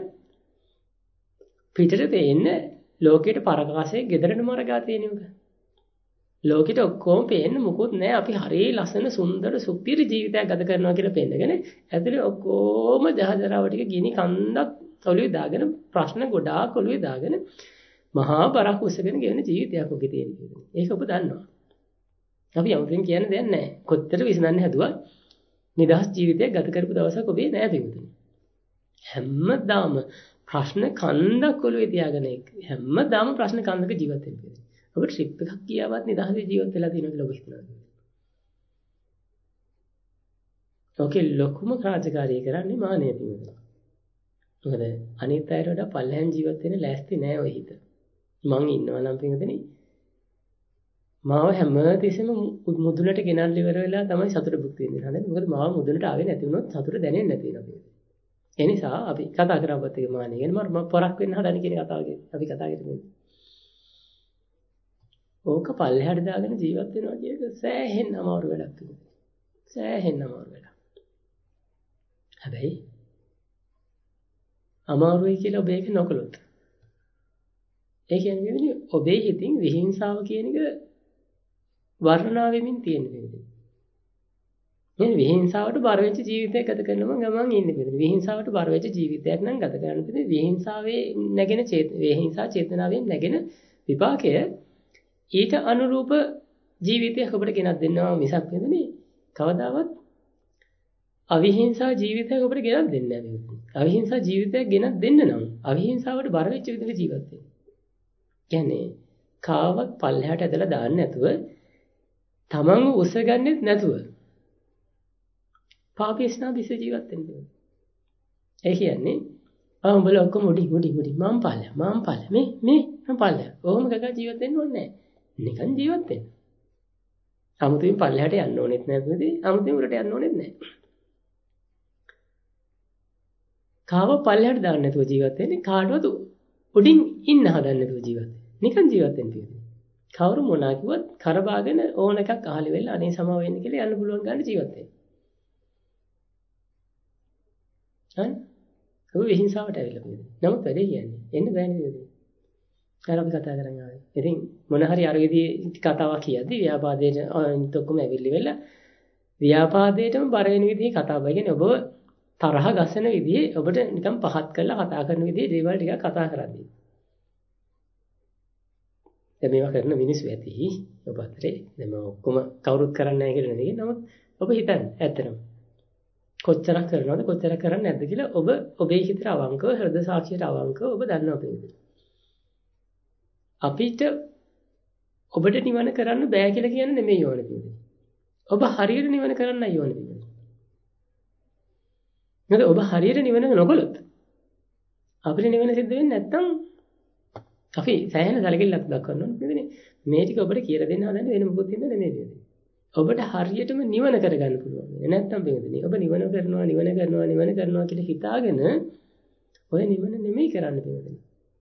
පිටට පේන්නේ ලෝකෙට පරකාසයේ ගෙදරට මරගා තියෙනවද? ලෝකෙට ඔක්කොම පේන්නේ මොකොත් නැහැ. අපි හරිය ලස්සන සුන්දර සුපිරි ජීවිතයක් ගත කරනවා කියලා පෙන්නගෙන ඇතුලේ ඔක්කොම දහදරාව ටික ගිනි කන්දක් ඔළුවේ දාගෙන ප්‍රශ්න ගොඩාක් ඔළුවේ දාගෙන මහා බරක් උස්සගෙන ගෙවන ජීවිතයක් ඔබේ තියෙනවා. ඒක ඔබ දන්නවා. අපි යම්කින් කියන්න දෙයක් නැහැ. කොච්චර විසඳන්න හැදුවා නිදහස් ජීවිතයක් ගත කරපු දවසක් ඔබේ නැහැ පිටුතුනේ. හැමදාම ප්‍රශ්න කන්දක් ඔළුවේ තියාගෙන හැමදාම ප්‍රශ්න කන්දක ජීවත් වෙන්න. ඔබ ට්‍රිප් එකක් ගියාවත් නිදහසේ ජීවත් වෙලා තියෙනවා කියලා ඔබ හිතනවා. ඔකේ ලොකුම කාර්යකාරී කරන්නේ මානෙ පිටුතුනේ. මොකද අනිත් අයට වඩා පල්ලෙහාන් ජීවත් වෙන්න ලෑස්ති නෑ ඔය හිත. මං ඉන්නවා නම් පිටුතුනේ මාව හැමතිස්සෙම මුදුනට ගෙනල්ලා ඉවර වෙලා තමයි සතුට භුක්ති විඳින්න හදන්නේ. මොකද මාව මුදුනට ආවේ නැති වුණොත් සතුට දැනෙන්නේ නැති වෙනවා. ඒ නිසා අපි කතා කරපුවත් එක මානෙ ගැන මම පොරක් වෙන්න හදන කියන කතාව අපි කතා කරන්නේ. ඕක පල්ලෙහාට දාගෙන ජීවත් වෙනවා කියන එක සෑහෙන්න අමාරු වැඩක් තියෙනවා. සෑහෙන්න අමාරු වැඩක්. හැබැයි අමාරුයි කියලා ඔබ ඒක නොකළොත්. ඒ කියන්නේ ඔබේ හිතින් විහිංසාව කියන එක වර්ණනා වෙමින් තියෙන දෙයක්. මේ විහිංසාවට බර වෙච්ච ජීවිතයක් ගත කරනම ගමන් ඉන්නේ පිළිද. විහිංසාවට බර වෙච්ච ජීවිතයක් නම් ගත කරන්න පිළිද විහිංසාවේ නැගෙන විහිංසා චේතනාවෙන් නැගෙන විපාකය ඊට අනුරූප ජීවිතයක් ඔබට ගෙනත් දෙනවා මිසක් නෙමෙයි. කවදාවත් අවිහිංසා ජීවිතයක් ඔබට ගෙනත් දෙන්නේ නැහැ. අවිහිංසා ජීවිතයක් ගෙනත් දෙන්න නම් අවිහිංසාවට බර වෙච්ච විදිහට ජීවත් වෙන්න. කියන්නේ කාවත් පල්ලෙහාට ඇදලා දාන්න නැතුව තමන්ව උස්සගන්නෙත් නැතුව පාපේස්නා විස ජීවත් වෙන්න ඕනේ. ඒ කියන්නේ උඹලා ඔක්කොම උඩි මම පල්ලෙහා මේ මම පල්ලෙහා. ඔහොම ගගා ජීවත් වෙන්න ඕනේ නැහැ. නිකන් ජීවත් වෙන්න. 아무තෙන් පල්ලෙහාට යන්න ඕනෙත් නැහැ. 아무තෙන් උඩට යන්න ඕනෙත් නැහැ. කාව පල්ලෙහාට දාන්න නැතුව ජීවත් වෙන්නේ කාටවත් උඩින් ඉන්න හදන්න නැතුව ජීවත් වෙන්නේ. නිකන් ජීවත් වෙන්න තියෙන්නේ. කවුරු මොනා කිව්වත් කරබාගෙන ඕන එකක් අහලි වෙලා අනේ සමාව වෙන්න කියලා යන්න පුළුවන් ගන්න ජීවත් වෙන්න. හරි? ඔබ විහිංසාවට ඇවිල්ලා තියෙනවා. නමුත් වැඩේ කියන්නේ එන්න බෑනේ නේද? කාලා අපි කතා කරන් ආවේ. ඉතින් මොන හරි අර විදිහේ කතාවක් කියද්දි ව්‍යාපාදයට අනිත් ඔක්කොම ඇවිල්ලි වෙලා ව්‍යාපාදයටම බර වෙන විදිහේ කතාවක්. ඒ කියන්නේ ඔබ තරහ ගසන විදිහේ ඔබට නිකන් පහත් කරලා කතා කරන විදිහේ දේවල් ටිකක් කතා කරන්නේ. දැන් මේවා කරන මිනිස්සු ඇති ඔබ අතරේ. දැන් මම ඔක්කොම කවුරුත් කරන්නේ නැහැ කියලා නෙවෙයි. නමුත් ඔබ හිතන්න ඇත්තටම කොච්චරක් කරනවද කොච්චරක් කරන්නේ නැද්ද කියලා ඔබ ඔබේ හිතට අවංකව හෘද සාක්ෂියට අවංකව ඔබ දන්නවා පිළිදෙල. අපිට ඔබට නිවන කරන්න බෑ කියලා කියන්නේ නෙමෙයි ඕනේ පිළිදෙල. ඔබ හරියට නිවන කරන්නයි ඕනේ පිළිදෙල. නේද? ඔබ හරියට නිවන නොකළොත් අපිට නිවන සිද්ධ වෙන්නේ නැත්නම් අපි සෑහෙන සැලකිල්ලක් දක්වන්න ඕනේ. මේ ටික ඔබට කියලා දෙන්න හදන්නේ වෙන මොකොත් හින්දා නෙමෙයි පිළිදෙල. ඔබට හරියටම නිවන කරගන්න පුළුවන්. නැත්නම් පිළිදෙල. ඔබ නිවන කරනවා කියලා හිතාගෙන ඔය නිවන නෙමෙයි කරන්න පිළිදෙල.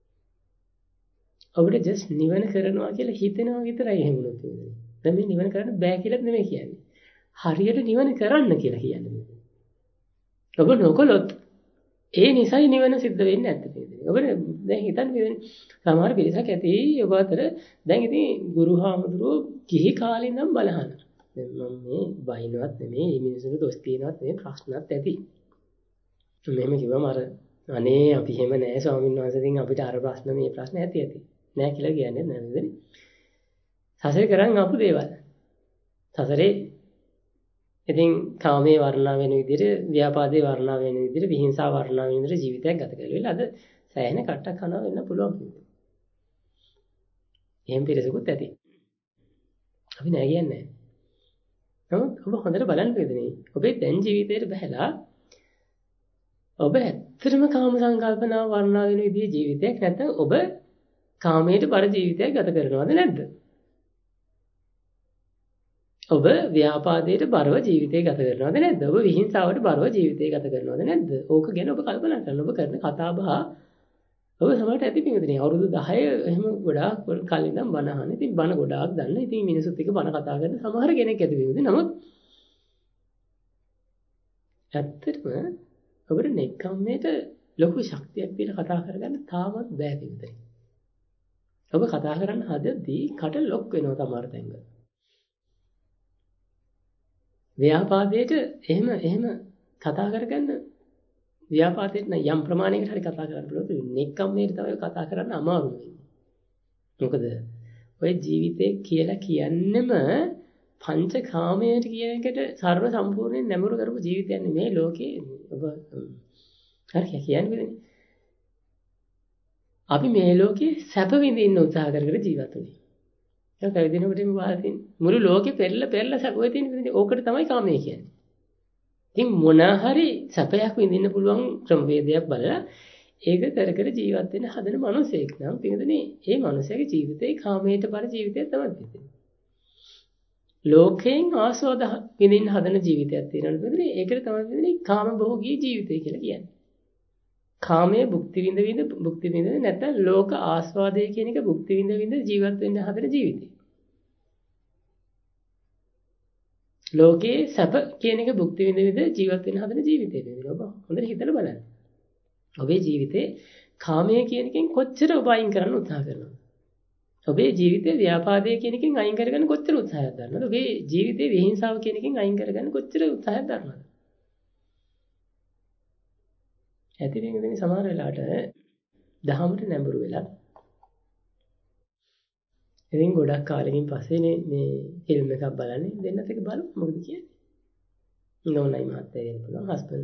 ඔබට ජස්ට් නිවන කරනවා කියලා හිතෙනවා විතරයි එහෙම වුණොත් පිළිදෙල. දැන් මේ නිවන කරන්න බෑ කියලා නෙමෙයි කියන්නේ. හරියට නිවන කරන්න කියලා කියන්නේ. ඔබ නොකළොත් ඒ නිසයි නිවන සිද්ධ වෙන්නේ නැත්තේ පිළිදෙල. ඔබ දැන් හිතන්නේ සමහර පිරිසක් ඇති ඔබ අතර දැන් ඉතින් ගුරුහාමුදුරුවෝ කිහි කාලේ ඉඳන් බලහන. දැන් මම මේ බයිනවත් නෙමෙයි මේ මිනිස්සුන්ට දොස් කියනවත් නෙමෙයි ප්‍රශ්නත් ඇති. මෙහෙම කිව්වම අර අනේ අපි එහෙම නෑ ස්වාමීන් වහන්සේ. ඉතින් අපිට අර ප්‍රශ්න මේ ප්‍රශ්න ඇති. නෑ කියලා කියන්නේ නෑ නේද? සසරේ කරන් ආපු දේවල්. සසරේ ඉතින් කාමයේ වර්ණා වෙන විදිහට, ව්‍යාපාදේ වර්ණා වෙන විදිහට, විහිංසාව වර්ණා වෙන විදිහට ජීවිතයක් ගත කරලා අද සෑහෙන කට්ටක් කනවා වෙන්න පුළුවන් කියන්නේ. එහෙම පිළිසකුත් ඇති. අපි නෑ කියන්නේ. නමුත් ඔබ හොඳට බලන්න වේදනේ. ඔබේ දැන් ජීවිතේට බහැලා ඔබ ඇත්තටම කාම සංකල්පනා වර්ණා වෙන විදිහේ ජීවිතයක් නැත්නම් ඔබ කාමයට බර ජීවිතයක් ගත කරනවද නැද්ද? ඔබ ව්‍යාපාදයට බරව ජීවිතය ගත කරනවද නැද්ද? ඔබ විහිංසාවට බරව ජීවිතය ගත කරනවද නැද්ද? ඕක ගැන ඔබ කල්පනා කරන්න. ඔබ කරන කතා බහ ඔබ සමහරට ඇති පිටුනේ අවුරුදු 10 එහෙම ගොඩාක් කලින් ඉඳන් බණ අහන. ඉතින් බණ ගොඩාක් දන්න. ඉතින් මිනිසුත් එක්ක බණ කතා කරන සමහර කෙනෙක් ඇති පිටුනේ. නමුත් ඇත්තටම ඔබට නෙක්ඛම්මයට ලොකු ශක්තියක් දීලා කතා කරගන්න තාමත් බෑ පිටුනේ. ඔබ කතා කරන්න හදද්දී කට ලොක් වෙනවා සමහර තැන්වල. ව්‍යාපාදයට එහෙම කතා කරගන්න ව්‍යාපාදයට යම් ප්‍රමාණයකට හරි කතා කරන්න පුළුවන්. නෙක්ඛම්මයට තමයි කතා කරන්න අමාරු වෙන්නේ. මොකද ඔය ජීවිතේ කියලා කියන්නෙම පංචකාමයට කියන එකට සර්ව සම්පූර්ණයෙන් නැඹුරු කරපු ජීවිතයක් නෙමේ ලෝකේ. ඔබ හරි කියන්නේ. අපි මේ ලෝකේ සැප විඳින්න උත්සාහ කර ජීවත් වෙන්නේ. ඒක පැවිදිනකොටම වාසින් මුළු ලෝකෙ පෙරලා සැපුවේ තියෙන විදිහට ඕකට තමයි කාමය කියන්නේ. ඉතින් මොන හරි සැපයක් විඳින්න පුළුවන් ක්‍රමවේදයක් බලලා ඒක කර ජීවත් වෙන්න හදන මනුස්සයෙක් නම් පිටුනේ ඒ මනුස්සයාගේ ජීවිතේ කාමයට බර ජීවිතයක් තමයි තියෙන්නේ. ලෝකයෙන් ආස්වාද විඳින්න හදන ජීවිතයක් තියෙනවා පිටුනේ ඒකට තමයි පිටුනේ කාම භෝගී ජීවිතය කියලා කියන්නේ. කාමයේ භුක්ති විඳ නැත්නම් ලෝක ආස්වාදයේ කියන එක භුක්ති විඳ ජීවත් වෙන්න හදන ජීවිතය. ලෝකේ සැප කියන එක භුක්ති විඳ ජීවත් වෙන්න හදන ජීවිතය නේද ඔබ හොඳට හිතලා බලන්න. ඔබේ ජීවිතේ කාමයේ කියන එකෙන් කොච්චර ඔබ අයින් කරන්න උත්සාහ කරනවද? ඔබේ ජීවිතේ ව්‍යාපාදයේ කියන එකෙන් අයින් කරගන්න කොච්චර උත්සාහයක් ගන්නවද? ඔබේ ජීවිතේ විහිංසාව කියන එකෙන් අයින් කරගන්න කොච්චර උත්සාහයක් ගන්නවද? ඇතිවෙන්නේ සමහර වෙලාවට දහමට නැඹුරු වෙලා ඉතින් ගොඩක් කාලෙකින් පස්සේ මේ ෆිල්ම් එකක් බලන්නේ දෙන්නත් එක බලමු මොකද කියන්නේ. නෝනයි මහත්තයා වෙන්න පුළුවන් හස්බන්ඩ්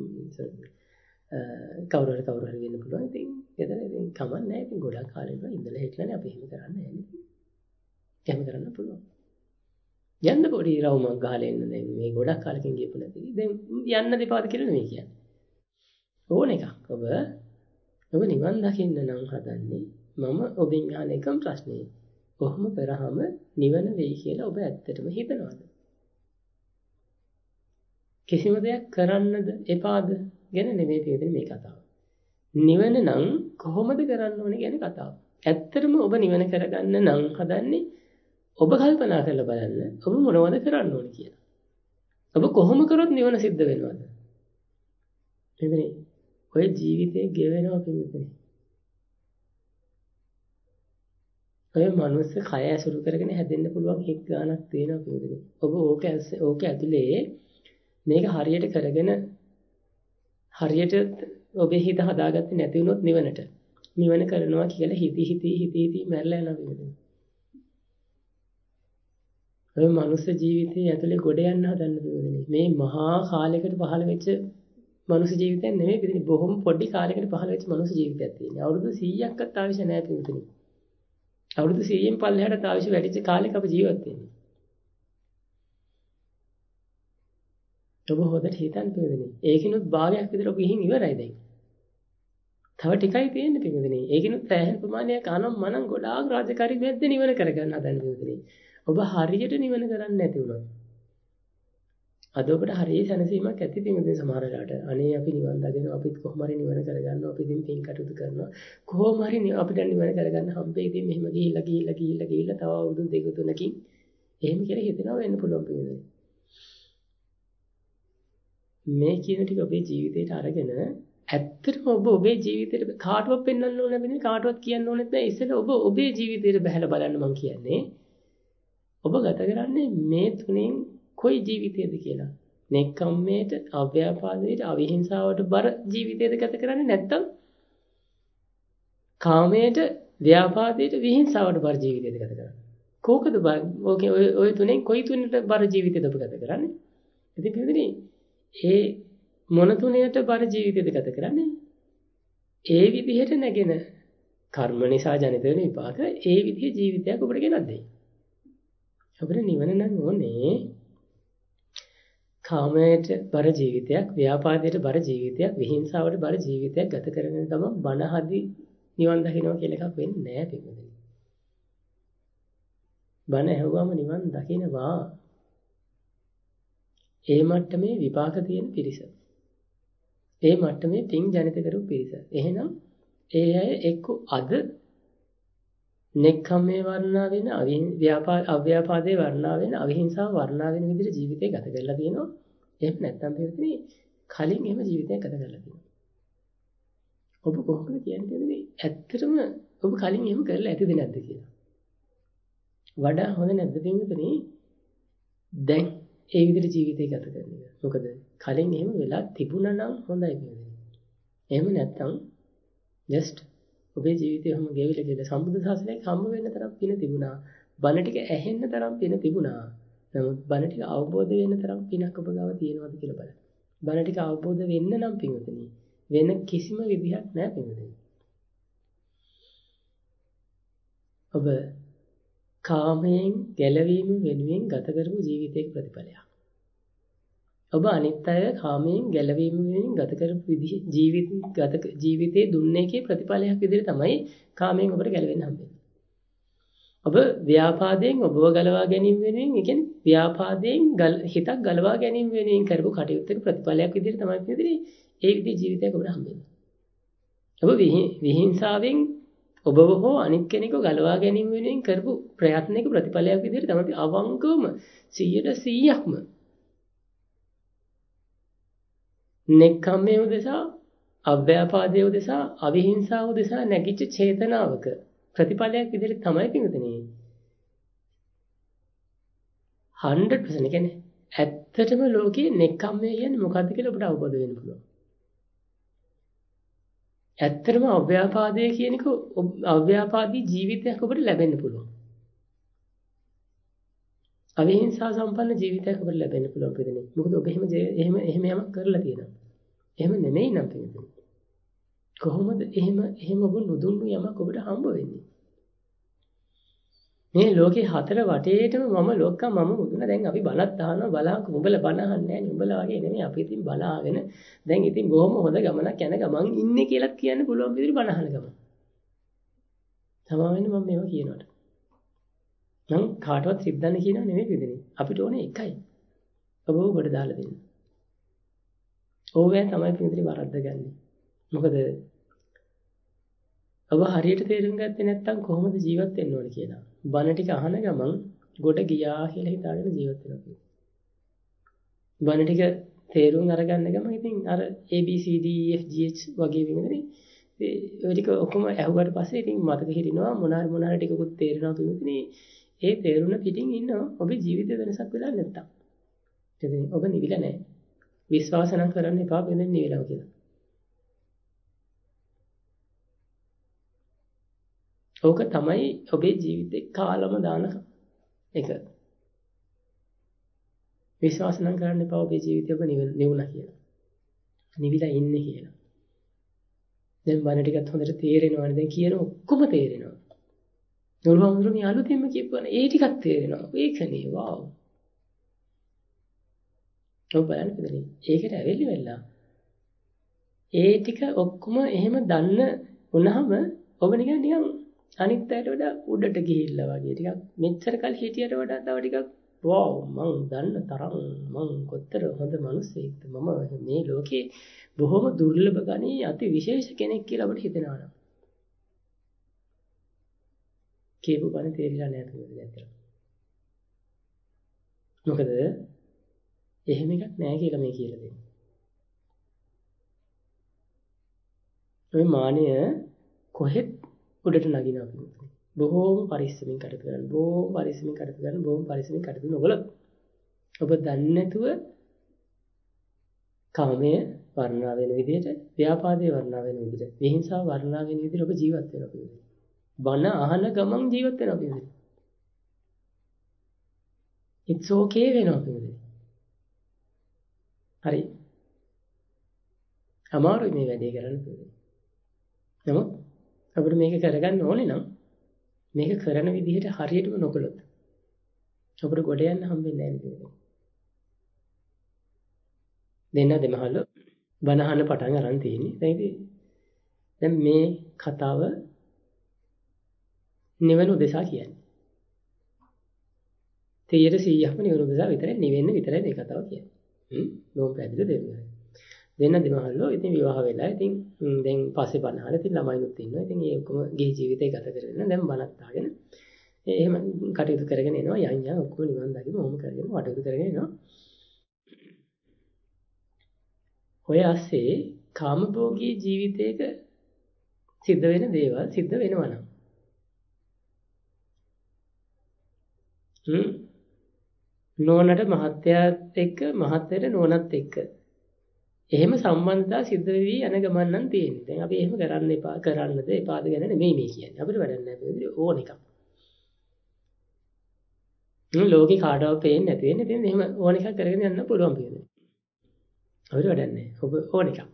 කවුරු හරි වෙන්න පුළුවන්. ඉතින් එතන ඉතින් කමක් නැහැ. ඉතින් ගොඩක් කාලෙක ඉඳලා හිටලානේ අපි එහෙම කරන්නේ නැහැ නේ. එහෙම කරන්න පුළුවන්. යන්න පොඩි රවුමක් ගහලා එන්න දැන් මේ ගොඩක් කාලෙකින් ගියපු නැති. දැන් යන්න දෙපාද කියලා නෙමෙයි කියන්නේ. ඕන එකක්. ඔබ නිවන් දකින්න නම් හදන්නේ මම ඔබෙන් අහන එකම ප්‍රශ්නේ. කොහොම කරාම නිවන වෙයි කියලා ඔබ ඇත්තටම හිතනවද? කිසිම දෙයක් කරන්නද එපාද ගැන නෙමෙයි තියෙන්නේ මේ කතාව. නිවන නම් කොහොමද කරන්න ඕනේ ගැන කතාව. ඇත්තටම ඔබ නිවන කරගන්න නම් හදන්නේ ඔබ කල්පනා කරලා බලන්න ඔබ මොනවද කරන්න ඕනේ කියලා. ඔබ කොහොම කරොත් නිවන සිද්ධ වෙනවද? එතනේ ඔය ජීවිතේ ගෙවෙනවා පිළිතුරේ. ඔය මනුස්ස කය ඇසුරු කරගෙන හැදෙන්න පුළුවන් හිත් ගානක් තියෙනවා පිළිතුරේ. ඔබ ඕක ඇතුලේ මේක හරියට කරගෙන හරියට ඔබේ හිත හදාගත්තේ නැති වුණොත් නිවන කරනවා කියලා හිතී මැරලා යනවා පිළිතුරේ. ඔය මනුස්ස ජීවිතයේ ඇතුලේ ගොඩ යන්න හදන්න පිළිතුරේ. මේ මහා කාලයකට පහළ වෙච්ච මනුස්ස ජීවිතයක් නෙමෙයි පිළිතුරේ. බොහොම පොඩි කාලයකට පහළ වෙච්ච මනුස්ස ජීවිතයක් තියෙනවා. අවුරුදු 100ක්වත් අවශ්‍ය නැහැ පිළිතුරේ. අවුරුදු 100න් පල්ලෙහාට අවශ්‍ය වැඩිච්ච කාලෙක අපි ජීවත් වෙන්නේ. ඔබ හොදට හිතන්න පිළිතුරේ. ඒකිනුත් භාගයක් විතර ඔබ ගිහින් ඉවරයි දැන්. තව ටිකයි තියෙන්නේ පිළිතුරේ. ඒකිනුත් සෑහෙන ප්‍රමාණයක් අනම් මනම් ගොඩාක් රාජකාරී මැද්ද නිවන කරගන්න හදන පිළිතුරේ. ඔබ හරියට නිවන කරන්නේ නැති වුණොත් අද ඔබට හරිය සැනසීමක් ඇති පිළිතුරේ සමහර වෙලාවට. අනේ අපි නිවන් දකිනවා අපිත් කොහොම හරි නිවන කරගන්නවා අපි ඉතින් පින් කටයුතු කරනවා. කොහොම හරි අපිට නිවන කරගන්න හම්බෙයි ඉතින් මෙහෙම ගිහිල්ලා තව අවුරුදු 2-3කින් එහෙම කියලා හිතනවා වෙන්න පුළුවන් පිළිතුරේ. මේ කියන ටික ඔබේ ජීවිතේට අරගෙන ඇත්තටම ඔබ ඔබේ ජීවිතේට කාටවත් පෙන්වන්න ඕන නැබෙන්නේ කාටවත් කියන්න ඕනෙත් නැහැ. ඉස්සෙල්ලා ඔබ ඔබේ ජීවිතේට බහැලා බලන්න මම කියන්නේ. ඔබ ගත කරන්නේ මේ තුනෙන් කොයි ජීවිතයද කියලා. නෙක්ඛම්මයට, අව්‍යාපාදයට, අවිහිංසාවට බර ජීවිතයද ගත කරන්නේ නැත්නම් කාමයට, ව්‍යාපාදයට, විහිංසාවට බර ජීවිතයද ගත කරන්නේ? කෝකද ඕකේ ඔය තුනෙන් කොයි තුනට බර ජීවිතයද ඔබ ගත කරන්නේ? ඉතින් පිළිදෙනේ ඒ මොන තුනට බර ජීවිතයද ගත කරන්නේ? ඒ විදිහට නැගෙන කර්ම නිසා ජනිත වෙන විපාක ඒ විදිහේ ජීවිතයක් ඔබට ගෙනත් දෙයි. අපිට නිවන නම් ඕනේ කාමයට බර ජීවිතයක්, ව්‍යාපාදයට බර ජීවිතයක්, විහිංසාවට බර ජීවිතයක් ගත කරගෙන තමයි බණ හදි නිවන් දකින්නවා කියලා එකක් වෙන්නේ නැහැ පිටුදේ. බණ ඇහුවම නිවන් දකින්නවා. ඒ මට්ටමේ විපාක තියෙන පිරිස. ඒ මට්ටමේ පින් ජනිත කරපු පිරිස. එහෙනම් ඒ අය එක්ක අද නෙක්ඛම්මේ වර්ණා වෙන අව්‍යාපාදේ වර්ණා වෙන අවිහිංසාව වර්ණා වෙන විදිහට ජීවිතය ගත කරලා තියෙනවා. එහෙම නැත්නම් පිළිතුරේ කලින් එහෙම ජීවිතයක් ගත කරලා තියෙනවා. ඔබ කොහොමද කියන්නේ? ඇත්තටම ඔබ කලින් එහෙම කරලා ඇතිද නැද්ද කියලා. වඩා හොඳ නැද්ද පිළිතුරේ? දැන් ඒ විදිහට ජීවිතය ගත කරන එක. මොකද කලින් එහෙම වෙලා තිබුණා නම් හොඳයි පිළිතුරේ. එහෙම නැත්නම් just ඔබේ ජීවිතය හැම ගෙවිලා ගිහලා සම්බුද්ධ ශාසනයක හම්බ වෙන්න තරම් පින තිබුණා. බණ ටික ඇහෙන්න තරම් පින තිබුණා. නමුත් බණ ටික අවබෝධ වෙන්න තරම් පිනක් ඔබ ගාව තියෙනවද කියලා බලන්න. බණ ටික අවබෝධ වෙන්න නම් පින්වතුනි වෙන කිසිම විදිහක් නැහැ පින්වතුනි. ඔබ කාමයෙන් ගැලවීම වෙනුවෙන් ගත කරපු ජීවිතයක ප්‍රතිඵලයක්. ඔබ අනිත් අය කාමයෙන් ගැලවීම වෙනුවෙන් ගත කරපු ජීවිතයේ දුන්නේ එකේ ප්‍රතිඵලයක් විදිහට තමයි කාමයෙන් ඔබට ගැලවෙන්න හම්බෙන්නේ. ඔබ ව්‍යාපාදයෙන් ඔබව ගලවා ගැනීම වෙනුවෙන්, ඒ කියන්නේ ව්‍යාපාදයෙන් හිතක් ගලවා ගැනීම වෙනුවෙන් කරපු කටයුත්තක ප්‍රතිඵලයක් විදිහට තමයි පිළිදෙන්නේ ඒ විදිහේ ජීවිතයක් ඔබට හම්බෙන්නේ. ඔබ විහිංසාවෙන් ඔබව හෝ අනිත් කෙනෙකුව ගලවා ගැනීම වෙනුවෙන් කරපු ප්‍රයත්නයක ප්‍රතිඵලයක් විදිහට තමයි අවංකවම 100%ක්ම නෙක්ඛම්මයේ උදෙසා, අව්‍යාපාදයේ උදෙසා, අවිහිංසාව උදෙසා නැගිච්ච චේතනාවක ප්‍රතිඵලයක් විදිහට තමයි පිටුතනේ 100% කියන්නේ ඇත්තටම ලෝකේ නෙක්ඛම්මය කියන්නේ මොකක්ද කියලා ඔබට අවබෝධ වෙන්න පුළුවන්. ඇත්තටම අව්‍යාපාදයේ කියන එක අව්‍යාපාදී ජීවිතයක් ඔබට ලැබෙන්න පුළුවන්. අවිහිංසා සම්පන්න ජීවිතයක් ඔබට ලැබෙන්න පුළුවන් පිටුනේ. මොකද ඔබ එහෙම යමක් කරලා තියෙනවා. එහෙම නෙමෙයි නම් පිටුනේ. කොහොමද එහෙම ඔබ නොදුන්නු යමක් ඔබට හම්බ වෙන්නේ? මේ ලෝකේ හතර වටේටම මම ලෝකා මම මුදුන දැන් අපි බණක් අහනවා බලහන් උඹලා බණ අහන්නේ නැහැ නේ උඹලා වගේ නෙමෙයි අපි ඉතින් බණ අහගෙන දැන් ඉතින් බොහොම හොඳ ගමනක් යන ගමන් ඉන්නේ කියලාත් කියන්න පුළුවන් විදිහට බණ අහන ගමන් තමයි මම මේවා කියනවට නම් කාටවත් සිද්ධාන්නේ කියනවා නෙමෙයි විදිනේ අපිට ඕනේ එකයි ඔබව කොට දාලා දෙන්න ඕවැ තමයි පිටින් වරද්දගන්නේ මොකද ඔබ හරියට තේරුම් ගත්තේ නැත්නම් කොහොමද ජීවත් වෙන්න ඕන කියලා. බණ ටික අහන ගමන් ගොඩ ගියා කියලා හිතාගෙන ජීවත් වෙනවා. බණ ටික තේරුම් අරගන්න ගමන් ඉතින් අර A B C D E F G H වගේ විදිහේ ඒ ටික ඔක්කොම ඇහුවට පස්සේ ඉතින් මතක හිටිනවා මොනාර ටිකකුත් තේරෙනවා කියන්නේ. ඒ තේරුණ පිටින් ඉන්නවා ඔබේ ජීවිත වෙනසක් වෙලා නැත්තම්. ඉතින් ඔබ නිවිලා නැහැ. විශ්වාස නම් කරන්න එපා වෙන නිවිලා කියලා. ඕක තමයි ඔබේ ජීවිතේ කාලම දාන එක. විශ්වාස නම් කරන්න එපා ඔබේ ජීවිතය ඔබ නිවුණා කියලා. නිවිලා ඉන්නේ කියලා. දැන් බණ ටිකත් හොඳට තේරෙනවානේ. දැන් කියන ඔක්කොම තේරෙනවා. නෝල්වඳුරු මේ අලුතෙන්ම කියපුවානේ ඒ ටිකක් තේරෙනවා. ඒකනේ වව්. ඔබ බලන්න පිටනේ. ඒකට ඇවිල්ලි වෙලා. ඒ ටික ඔක්කොම එහෙම දන්න වුණාම ඔබ නිකන් අනිත් අයට වඩා උඩට ගිහිල්ලා වගේ ටිකක් මෙච්චර කල් හිටියට වඩා තව ටිකක් වව් මං දන්න තරම් මං කොතර හොඳ මිනිස්සෙක්ද මම මේ ලෝකේ බොහොම දුර්ලභ ගණී අති විශේෂ කෙනෙක් කියලා අපිට හිතෙනවා නම් කියපු බණ තේරිලා නැහැ තුනද ඇත්තට මොකද එහෙම එකක් නැහැ කියලා මේ කියලා දෙන්නේ ඔය මානය කොහෙත් උඩට නගිනවා කියන්නේ. බොහෝම පරිස්සමින් කටයුතු කරන්න. බොහෝම පරිස්සමින් කටයුතු කරන්න. බොහෝම පරිස්සමින් කටයුතු නොකළොත් ඔබ දන්නේ නැතුව කාමය වර්ණනා වෙන විදිහට, ව්‍යාපාදේ වර්ණනා වෙන විදිහට, විහිංසාව වර්ණනා වෙන විදිහට ඔබ ජීවත් වෙනවා පිළිදෙන. බණ අහන ගමන් ජීවත් වෙනවා පිළිදෙන. it's okay වෙනවා පිළිදෙන. හරි. අමාරුයි මේ වැඩේ කරන්න පිළිදෙන. නමුත් අපිට මේක කරගන්න ඕනේ නම් මේක කරන විදිහට හරියටම නොකළොත් අපිට ගොඩ යන්න හම්බෙන්නේ නැහැ නේද? දෙන්න දෙමහල බණ අහන්න පටන් අරන් තියෙන්නේ. දැන් මේ කතාව නිවන උදෙසා කියන්නේ. 100%ක්ම නිවන උදෙසා විතරයි නිවෙන්න විතරයි මේ කතාව කියන්නේ. නෝම් පැහැදිලි දෙන්නේ. දෙන්න දෙමහල්ලෝ ඉතින් විවාහ වෙලා ඉතින් දැන් පස්සේ බණ අහලා ඉතින් ළමයිනුත් ඉන්නවා. ඉතින් ඒ ඔක්කොම ගිහි ජීවිතේ ගත කරගෙන දැන් බණත් අහගෙන එහෙම කටයුතු කරගෙන එනවා. යන් ඔක්කොම නිවන් දකින්න ඕම කරගෙන කටයුතු කරගෙන එනවා. ඔය ASCII කාමභෝගී ජීවිතයක සිද්ධ වෙන දේවල් සිද්ධ වෙනවා නම් නෝනට මහත්තයාත් එක්ක මහත්තයට නෝනත් එක්ක එහෙම සම්බන්ධතා සිද්ධ වෙවි යන ගමන් නම් තියෙන්නේ. දැන් අපි එහෙම කරන්න එපා කරන්නද එපාද ගැන නෙමෙයි මේ කියන්නේ. අපිට වැඩක් නැහැ ඕන එකක්. ලෝකේ කාටවත් පේන්නේ නැති වෙන්නේ. ඉතින් එහෙම ඕන එකක් කරගෙන යන්න පුළුවන් පිළිදෙන. අපිට වැඩක් නැහැ. ඔබ ඕන එකක්.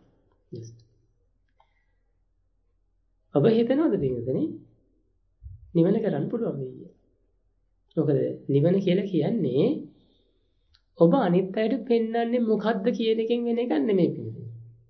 ඔබ හිතනවද පිළිදෙනේ නිවන කරන්න පුළුවන් වෙයි කියලා? මොකද නිවන කියලා කියන්නේ ඔබ අනිත් අයට පෙන්වන්නේ මොකද්ද කියන එකෙන් වෙන එකක් නෙමෙයි පිළිදෙන.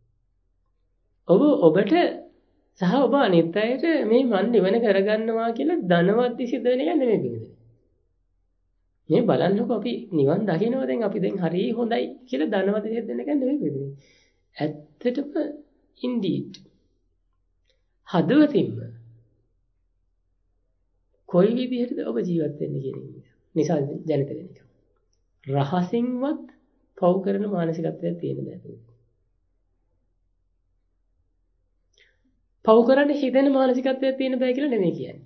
ඔබට සහ ඔබ අනිත් අයට මේ මන් නිවන කරගන්නවා කියලා ධනවත් සිද්ධ වෙන එකක් නෙමෙයි පිළිදෙන. මේ බලන්නකො අපි නිවන් දකින්නවා දැන් අපි දැන් හරි හොඳයි කියලා ධනවත් සිද්ධ වෙන එකක් නෙමෙයි පිළිදෙන. ඇත්තටම indeed හදවතින්ම කොයි විදිහටද ඔබ ජීවත් වෙන්නේ කියන නිසා ජනිත වෙන එක. රහසින්වත් පව් කරන මානසිකත්වයක් තියෙන බෑ. පව් කරන්න හිතෙන මානසිකත්වයක් තියෙන බෑ කියලා නෙමෙයි කියන්නේ.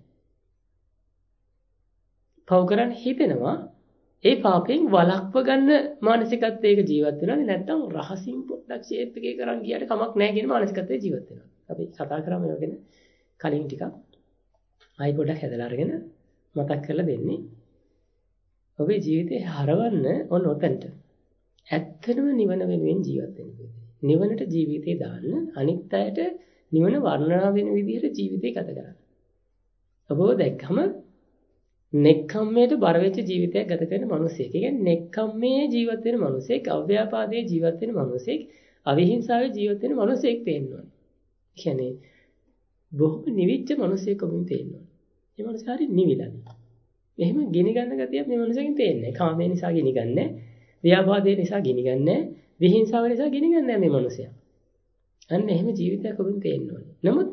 පව් කරන්න හිතෙනවා ඒ පාපයෙන් වළක්ව ගන්න මානසිකත්වයක ජීවත් වෙනවා. නැත්නම් රහසින් පොඩ්ඩක් ෂේප් එකේ කරන් ගියට කමක් නැහැ කියන මානසිකත්වයේ ජීවත් වෙනවා. අපි කතා කරාම ඒ වගේ කලින් ටිකක් ආයි පොඩ්ඩක් හැදලා අරගෙන මතක් කරලා දෙන්නේ. ඔබේ ජීවිතේ හරවන්න ඕන ඔතනට. ඇත්තටම නිවන වෙනුවෙන් ජීවත් වෙන්න. නිවනට ජීවිතේ දාන්න අනිත් අයට නිවන වර්ණනා වෙන විදිහට ජීවිතේ ගත කරන්න. ඔබව දැක්කම නෙක්ඛම්මයට බර වෙච්ච ජීවිතයක් ගත කරන මිනිසෙක්. ඒ කියන්නේ නෙක්ඛම්මේ ජීවත් වෙන මිනිසෙක්, අව්‍යාපාදයේ ජීවත් වෙන මිනිසෙක්, අවිහිංසාවේ ජීවත් වෙන මිනිසෙක් පේනවා. ඒ කියන්නේ බොහොම නිවිච්ච මිනිසෙක් ඔබෙන් පේනවා. මේ මිනිසා හරි නිවිලානේ. එහෙම ගිනි ගන්න ගතියක් මේ මිනිසෙකින් පේන්නේ. කාමයේ නිසා ගිනි ගන්නෑ, ව්‍යාපාදයේ නිසා ගිනි ගන්නෑ, විහිංසාව නිසා ගිනි ගන්නෑ මේ මිනිසයා. අන්න එහෙම ජීවිතයක් ඔබෙන් පේන්න ඕනේ. නමුත්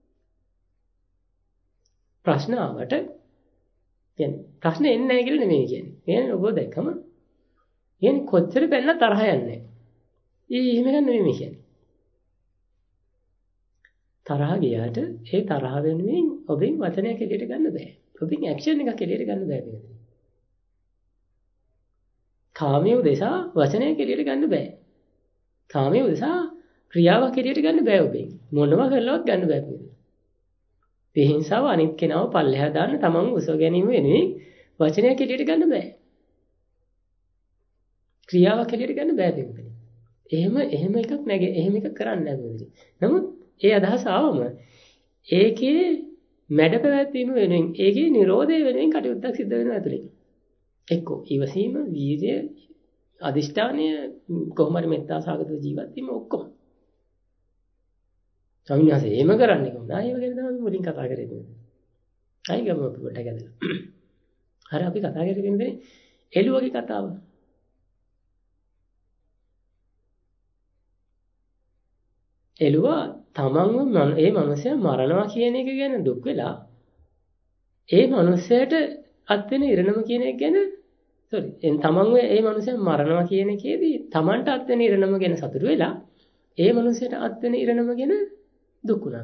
ප්‍රශ්න ආවට කියන්නේ ප්‍රශ්න එන්නේ නැහැ කියලා නෙමෙයි කියන්නේ. කියන්නේ ඔබ දැක්කම කියන්නේ කොච්චර බැලලා තරහ යන්නේ නැහැ. එහෙම ගන්න නෙමෙයි කියන්නේ. තරහ ගියාට ඒ තරහ වෙනුවෙන් ඔබෙන් වචනයක් එළියට ගන්න බෑ. ඔබෙන් ඇක්ෂන් එකක් එළියට ගන්න බෑ නේද? කාමයේ උදෙසා වචනයක් එළියට ගන්න බෑ. කාමයේ උදෙසා ක්‍රියාවක් එළියට ගන්න බෑ ඔබෙන්. මොනවා කරලවත් ගන්න බෑ නේද? විහිංසාව අනිත් කෙනාව පල්ලෙහා දාන්න තමන් උසව ගැනීම වෙනුවෙන් වචනයක් එළියට ගන්න බෑ. ක්‍රියාවක් එළියට ගන්න බෑ නේද? එහෙම එකක් නැගේ. එහෙම එකක් කරන්නේ නැහැ නේද? නමුත් ඒ අදහස ආවම ඒකේ මැඩ පැවැත්වීම වෙනුවෙන් ඒකේ නිරෝධය වෙනුවෙන් කටයුත්තක් සිද්ධ වෙනවා ඇතුලේ. එක්කෝ ඊවසීම, වීර්ය, අදිෂ්ඨානය, කොහොම හරි මෙත්තා සාගත ජීවත් වීම ඔක්කොම. ස්වාමීන් වහන්සේ එහෙම කරන්නේ කොහොමද? ආයෙ වගේ තමයි මුලින් කතා කරේ. ආයෙ ගමු අපි පොඩ්ඩක් ඇදලා. හරි අපි කතා කරගෙන ඉන්නේ එළුවගේ කතාව. එළුවා තමන්ව ඒ මනුස්සයා මරනවා කියන එක ගැන දුක් වෙලා ඒ මනුස්සයාට අත් වෙන ඉරණම කියන එක ගැන තමන්ව ඒ මනුස්සයා මරනවා කියන එකේදී තමන්ට අත් වෙන ඉරණම ගැන සතුටු වෙලා ඒ මනුස්සයාට අත් වෙන ඉරණම ගැන දුක් වුණා.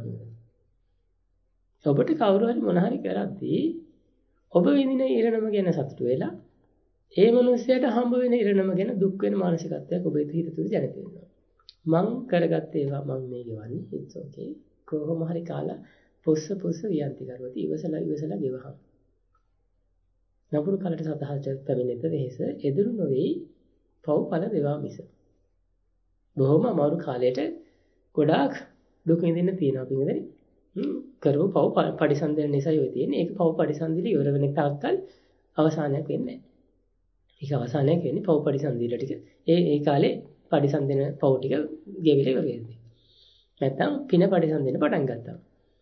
ඔබට කවුරු හරි මොන හරි කරද්දී ඔබ විඳින ඉරණම ගැන සතුටු වෙලා ඒ මනුස්සයාට හම්බ වෙන ඉරණම ගැන දුක් වෙන මානසිකත්වයක් ඔබේ හිත තුළ ජනිත වෙනවා. මං කරගත්ත ඒවා මං මේ ගෙවන්නේ. it's okay. කොහොම හරි කාලා පුස්ස වියන්ති කරවති ඉවසලා ගෙවහම්. නපුරු කලට සතහට පැමිණෙත වෙහෙස එදුරු නොවේ පව් ඵල දේවා මිස. බොහොම අමාරු කාලයට ගොඩාක් දුක විඳින්න තියෙනවා පින්වදනි. කරපු පව් පරිසම්දෙන නිසා යොයි තියෙන්නේ. ඒක පව් පරිසම්දිලි ඉවර වෙන තාක්කල් අවසානයක් වෙන්නේ නැහැ. ඒක අවසානයක් වෙන්නේ පව් පරිසම්දිල ටික. ඒ කාලේ පරිසම්දෙන පව් ටික ගෙවිලා ඉවර වෙන්නේ. නැත්තම් පින පරිසම්දෙන පටන් ගත්තා.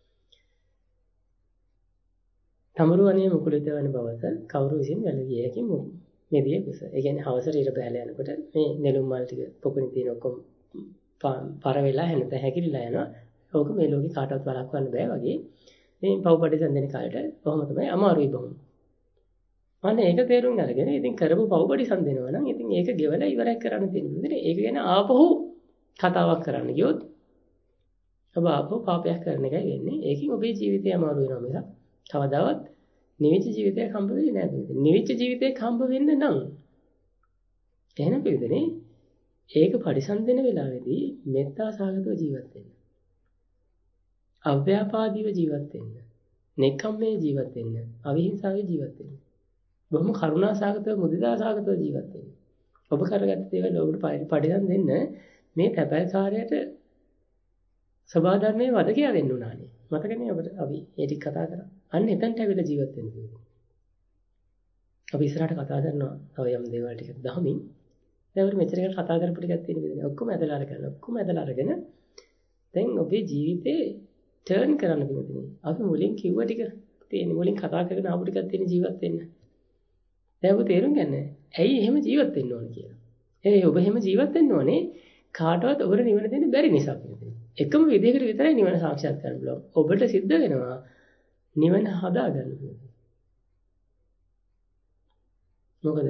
තමරුවනේ මුකුලිත වන බවස කවුරු විසින් වැළගිය හැකි මෙදියේ කුස. ඒ කියන්නේ හවසට ඉර බැහැලා යනකොට මේ නෙළුම් මල් ටික පොකුණේ තියෙන ඔක්කොම පර වෙලා හැනත හැකිලිලා යනවා. ඕක මේ ලෝකේ කාටවත් වළක්වන්න බෑ වගේ. මේ පව්පටි සම්දෙන කාලයට කොහොම තමයි අමාරුයි බොහොම. අන්න ඒක තේරුම් අරගෙන ඉතින් කරපු පව්පටි සම්දෙනවා නම් ඉතින් ඒක ගෙවලා ඉවරයක් කරන්න තියෙනවා. ඉතින් ඒක ගැන ආපහු කතාවක් කරන්න ගියොත් ඔබ ආපහු පාපයක් කරන එකයි වෙන්නේ. ඒකෙන් ඔබේ ජීවිතය අමාරු වෙනවා මිසක් කවදාවත් නිවිච්ච ජීවිතයක් හම්බ වෙන්නේ නැහැ. නිවිච්ච ජීවිතයක් හම්බ වෙන්න නම් එහෙනම් පිළිදෙනේ ඒක පරිසම්දෙන වෙලාවේදී මෙත්තා සාගතව ජීවත් වෙන්න. අව්‍යාපාදීව ජීවත් වෙන්න. නෙක්ඛම්මේ ජීවත් වෙන්න. අවිහිංසාවේ ජීවත් වෙන්න. බොහොම කරුණා සාගතව මුදිතා සාගතව ජීවත් වෙන්න. ඔබ කරගත්ත දේවල් ඔබට පරිසම් දෙන්න මේ තැපැල්කාරයට සබා ධර්මයේ වදකියා වෙන්න උනානේ. මතකනේ ඔබට අපි ඒ ටික කතා කරා. අන්න එතනට ඇවිල්ලා ජීවත් වෙන්න ඕනේ. අපි ඉස්සරහට කතා කරනවා තව යම් දේවල් ටිකක් දහමින්. දැන් අපිට මෙච්චර කතා කරපු ටිකක් තියෙන විදිහට ඔක්කොම ඇදලා අරගෙන දැන් ඔබේ ජීවිතේ ටර්න් කරන්න පිළිතුනේ. අපි මුලින් කිව්ව ටික තියෙන මුලින් කතා කරගෙන ආපු ටිකක් තියෙන ජීවත් වෙන්න. දැන් ඔබ තේරුම් ගන්න. ඇයි එහෙම ජීවත් වෙන්න ඕන කියලා. ඔබ එහෙම ජීවත් වෙන්න ඕනේ කාටවත් ඔබට නිවන දෙන්න බැරි නිසා පිළිතුනේ. එකම විදිහකට විතරයි නිවන සාක්ෂාත් කරන්න පුළුවන්. ඔබට සිද්ධ වෙනවා නිවන හදාගන්න ඕනේ. මොකද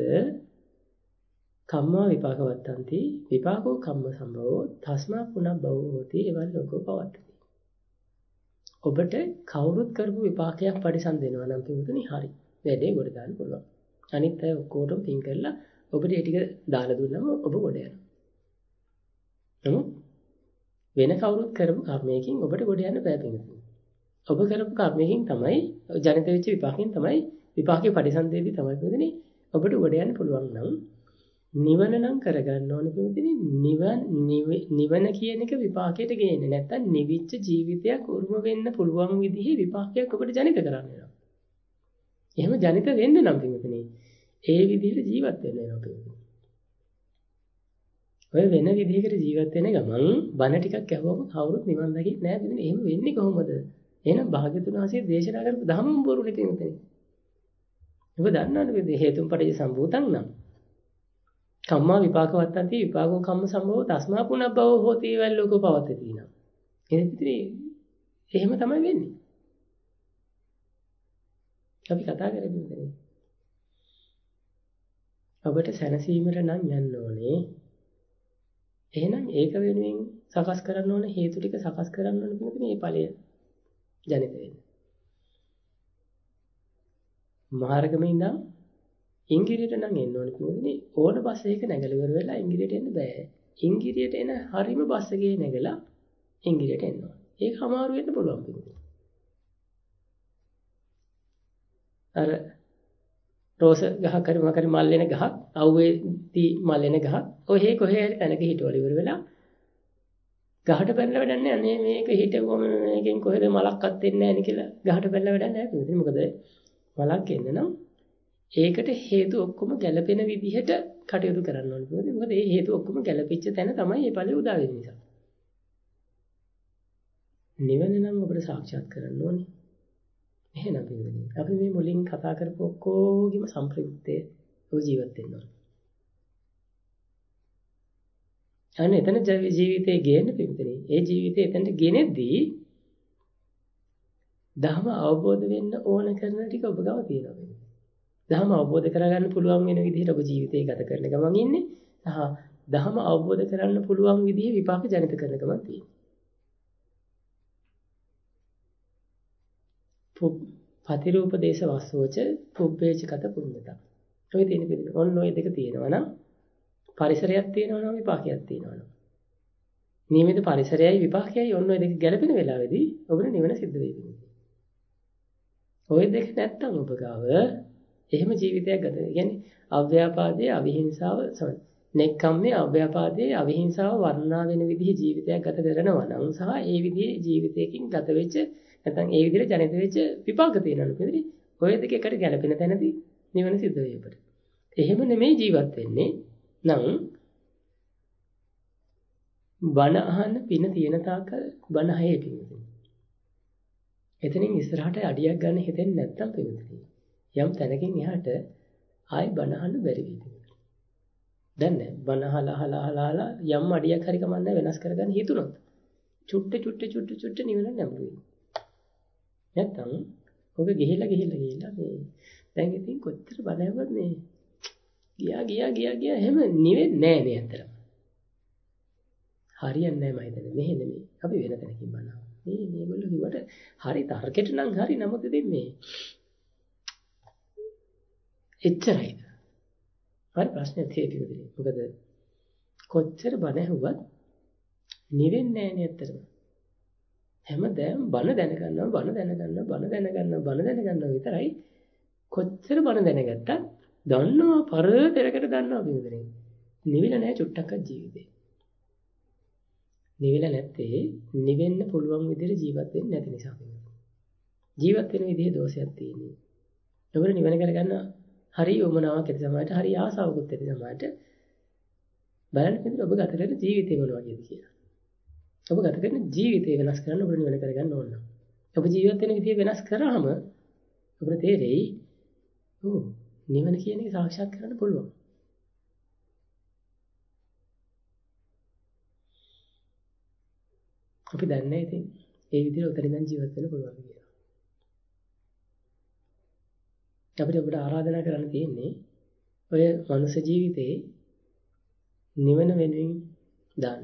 කම්මා විපාක වත්තන්ති විපාකෝ කම්ම සම්භවෝ තස්මා පුනබ්බවෝ හෝති එවල් ලෝකෝ පවත්තති. ඔබට කවුරුත් කරපු විපාකයක් පරිසම් දෙනවා නම් පින්තුනි හරි. වැඩේ ගොඩ දාන්න පුළුවන්. අනිත් අය ඔක්කොටම පින් කරලා ඔබට ඒ ටික දාලා දුන්නම ඔබ ගොඩ යනවා. නමුත් වෙන කවුරුත් කරපු කර්මයකින් ඔබට ගොඩ යන්න බෑ පින්තුනි. ඔබ කරපු කර්මයකින් තමයි ජනිත වෙච්ච විපාකයෙන් තමයි විපාකේ පරිසම් දෙදී තමයි පින්තුනි ඔබට ගොඩ යන්න පුළුවන් නම් නිවන නම් කරගන්න ඕනේ පින්තුනි නිවන කියන එක විපාකයට ගේන්නේ නැත්තම් නිවිච්ච ජීවිතයක් උරුම වෙන්න පුළුවන් විදිහේ විපාකයක් ඔබට ජනිත කරන්න වෙනවා. එහෙම ජනිත වෙන්න නම් පින්තුනි ඒ විදිහට ජීවත් වෙන්න වෙනවා පින්තුනි. ඔය වෙන විදිහකට ජීවත් වෙන ගමන් බණ ටිකක් ඇහුවම කවුරුත් නිවන් දකින්නේ නැහැ පින්තුනි. එහෙම වෙන්නේ කොහොමද? එහෙනම් භාග්‍යතුන් වහන්සේ දේශනා කරපු ධම්ම බොරුනේ පින්තුනි. ඔබ දන්නවනේ හේතුන් පටිච්ච සම්භූතං නම් කම්මා විපාක වත්තන්ති විපාකෝ කම්ම සම්භවෝ තස්මා පුනබ්බවෝ හෝති වල් ලෝකෝ පවත්තති නා. එහෙම තමයි වෙන්නේ. අපි කතා කරන්නේ ඉතින්. ඔබට සැනසීමට නම් යන්න ඕනේ. එහෙනම් ඒක වෙනුවෙන් සකස් කරන්න ඕනේ හේතු ටික සකස් කරන්න ඕනේ පිළිතුරු මේ ඵලය ජනිත වෙන්න. මාර්ගමේ ඉඳන් ඉංගිරියට නම් එන්න ඕනේ පිළිතුරුනේ ඕන බස් එකක නැගලා ඉවර වෙලා ඉංගිරියට එන්න බෑ. ඉංගිරියට එන හරිම බස් එකේ නැගලා ඉංගිරියට එන්න ඕනේ. ඒක අමාරු වෙන්න පුළුවන් පිළිතුරු. අර රෝස ගහක් හරි මොකක් හරි මල් වෙන ගහක් අවුවේදී මල් වෙන ගහක් ඔහේ කොහේ හරි තැනක හිටවල ඉවර වෙලා ගහට පැනලා වැඩක් නැහැ. අනේ මේක හිටවුවම මේකෙන් කොහෙද මලක්වත් එන්නේ නැහැ නේ කියලා ගහට පැනලා වැඩක් නැහැ පිළිතුරු. මොකද මලක් එන්න නම් ඒකට හේතු ඔක්කොම ගැළපෙන විදිහට කටයුතු කරන්න ඕනේ. මොකද මේ හේතු ඔක්කොම ගැළපෙච්ච තැන තමයි මේ ඵලෙ උදා වෙන්නේ නිසා. නිවන නම් ඔබට සාක්ෂාත් කරන්න ඕනේ. එහෙනම් පිළිගන්නේ. අපි මේ මුලින් කතා කරපු ඔක්කොගෙම සම්ප්‍රයුක්තය ඔබ ජීවත් වෙන්න ඕනේ. අනේ එතන ජීවිතේ ගේන්න පිළිගන්නේ. ඒ ජීවිතේ එතනට ගෙනෙද්දී ධර්ම අවබෝධ වෙන්න ඕන කරන ටික ඔබ ගාව තියෙනවා. ධර්ම අවබෝධ කරගන්න පුළුවන් වෙන විදිහට ඔබ ජීවිතේ ගත කරන ගමන් ඉන්නේ. සහ ධර්ම අවබෝධ කරගන්න පුළුවන් විදිහේ විපාක ජනිත කරන ගමන් තියෙනවා. පතිරූප දේශ වස්සෝච පුබ්බේච කත පුඤ්ඤතා. ඔය තියෙන පිළිම. ඔන්න ඔය දෙක තියෙනවා නම් පරිසරයක් තියෙනවා නම් විපාකයක් තියෙනවා නම්. නියමිත පරිසරයයි විපාකයයි ඔන්න ඔය දෙක ගැලපෙන වෙලාවේදී ඔබට නිවන සිද්ධ වෙයි. ඔය දෙක නැත්තම් ඔබ ගාව එහෙම ජීවිතයක් ගත වෙනවා. කියන්නේ අව්‍යාපාදයේ අවිහිංසාව නෙක්ඛම්මේ අව්‍යාපාදයේ අවිහිංසාව වර්ණනා වෙන විදිහේ ජීවිතයක් ගත කරනවා නම් සහ ඒ විදිහේ ජීවිතයකින් ගත වෙච්ච නැත්නම් ඒ විදිහට ජනිත වෙච්ච විපාක තියෙනවා නේද? ඔය දෙක එකට ගැලපෙන තැනදී නිවන සිද්ධ වෙයි ඔබට. එහෙම නෙමෙයි ජීවත් වෙන්නේ. නම් බණ අහන්න පින තියෙන තාක්කල් බණ අහේ පින්වතුනි. එතනින් ඉස්සරහට අඩියක් ගන්න හිතෙන්නේ නැත්තම් පින්වතුනි. යම් තැනකින් එහාට ආයි බණ අහන්න බැරි වෙයි. දැන් නෑ බණ අහලා යම් අඩියක් හරි කමන්නේ වෙනස් කරගන්න හිතුනොත් චුට්ට නිවන නැඹුරු වෙයි. නැත්තම් ඔබ ගිහිල්ලා මේ දැන් ඉතින් කොච්චර බණ ඇහුවත් මේ ගියා එහෙම නිවෙන්නේ නෑ නේ අතරම. හරියන්නේ නෑ මම හිතන්නේ. මෙහෙ නෙමෙයි. අපි වෙන තැනකින් බලනවා. මේගොල්ලෝ කිව්වට හරි තර්කෙට නම් හරි නමුත් ඉතින් මේ එච්චරයිද? හරි ප්‍රශ්නේ තියෙන්නේ. මොකද කොච්චර බණ ඇහුවත් නිවෙන්නේ නෑ නේ අතරම. හැමදාම බණ දැනගන්නවා විතරයි. කොච්චර බණ දැනගත්තත් දන්නවා පරතරකට දන්නවා බින්දනේ. නිවිලා නෑ චුට්ටක්වත් ජීවිතේ. නිවිලා නැත්තේ නිවෙන්න පුළුවන් විදිහට ජීවත් වෙන්නේ නැති නිසා වෙනවා. ජීවත් වෙන විදිහේ දෝෂයක් තියෙනවා. ඔබට නිවන කරගන්න හරි උමනාවක් ඇති සමාජයට හරි ආසාවකුත් ඇති සමාජයට බලන්න පිළිතුර ඔබ ගත කරන ජීවිතේ මොන වගේද කියලා. ඔබ ගත කරන ජීවිතේ වෙනස් කරන්න ඔබට නිවන කරගන්න ඕන නම්. ඔබ ජීවත් වෙන විදිහ වෙනස් කරාම ඔබට තේරෙයි නිවන කියන එක සාක්ෂාත් කරන්න පුළුවන්. අපි දන්නේ ඉතින් ඒ විදිහට උතරින් ජීවත් වෙන්න පුළුවන් කියලා. අපිට ඔබට ආරාධනා කරන්න තියෙන්නේ ඔය මනුෂ්‍ය ජීවිතේ නිවන වෙනුවෙන් දාන්න.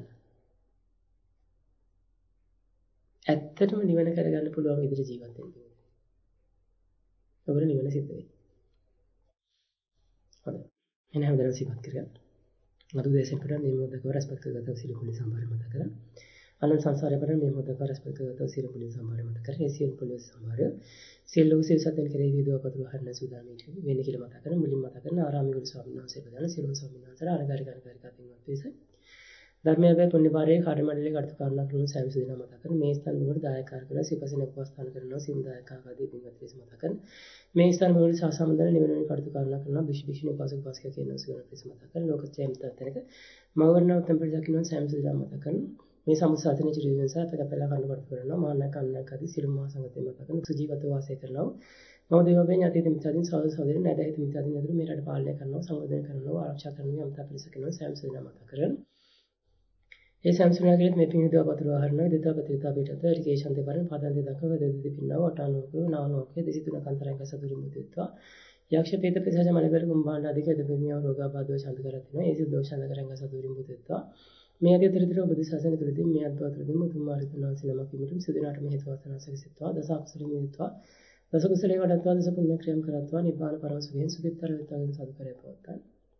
ඇත්තටම නිවන කරගන්න පුළුවන් විදිහට ජීවත් වෙන්න. ඔබට නිවන සිද්ධ වෙයි. හොඳයි. එන හැමදාම සිහිපත් කරගන්න. අද දේශන කරන මේ මොහොතක රැස්පත් කරගත සියලු කුල සම්භාර මත කරගන්න. අනන්ත සංසාරේ පෙර මේ මොහොතක රැස්පත් කරගත සියලු කුල සම්භාර මත කරගන්න. ඒ සියලු කුල සම්භාරය සියලු සත්‍යයන් කෙරෙහි විදව පතුරු හරන සූදානීට වෙන්නේ කියලා මත කරන මුලින්ම මත කරන ආරාමික ස්වාමීන් වහන්සේ ප්‍රදාන සියලු ස්වාමීන් වහන්සේලා අනගාരികානිකාරිකා පින්වත් පිරිස ධර්මයේ පුණ්‍යපාරයේ කාර්යමණ්ඩලයේ කටයුතු කරන කරුණු සෑම සිදිනා මත කරන මේ ස්ථාන වලට දායකකාර කරලා සිපසින උපස්ථාන කරනවා සිම් දායකකාදී පින්වත් පිරිස මත කරන මේ ස්ථාන වල සාසමන්දන නිවන කටයුතු කරන විශේෂ උපාසක උපාසිකා කියන සිවන පිරිස මත කරන ලෝක ඡේමත තැනක මවර්ණව තම්පිරිසක් කියනවා සෑම සිදිනා මත කරන මේ සම්සාතනේ චිරිවෙන් සහ අපකපලා කන්න කටයුතු කරනවා මාන්නක අන්නක ආදී සිළුම මහා සංගතේ මත කරන සුජීවත්ව වාසය කරනවා මම දේවබෙන් යටි මිත්‍යාදීන් සහෝදර සහෝදරයන් නැදහිත මිත්‍යාදීන් අතර මේ රට පාලනය කරනවා සංවර්ධනය කරනවා ආරක්ෂා කරනවා යම්තා පිරිස කරනවා සෑම සිදිනා මත කරන ඒ සංසුනාගලෙත් මේ පින් විදව පතුරව හරනවා දෙතාපතිතා පිටත රිකේෂන් දෙපරින් පදන්ති දක්ව දෙදි පින්නව අටානෝක නානෝක දෙසිතුන කන්තරංග සතුරු මුදිත්වා යක්ෂ පේත පිසාච මලබර කුම්භාණ්ඩ අධික දෙපිනියව රෝගාබාධව ශාන්ත කරතිනවා ඒ සිද්ධ දෝෂ ශාන්ත සතුරු මුදිත්වා මේ අධි උතරිතර බුදු සසුන තුළදී මේ අද්වාතුරදී මුතුමාරිතුනාසි නමක් විමුතුම් සිදුනාට මේ හේතු වාසනා සකසිතවා දස අකුසල මිදිත්වා දස කුසලේ වඩත්වා දස පුණ්‍ය ක්‍රියම් කරත්වා නිබ්බාන පරම සුඛයෙන් සුඛිතර වෙත්වාගෙන සාදු කරේ පවත්තන්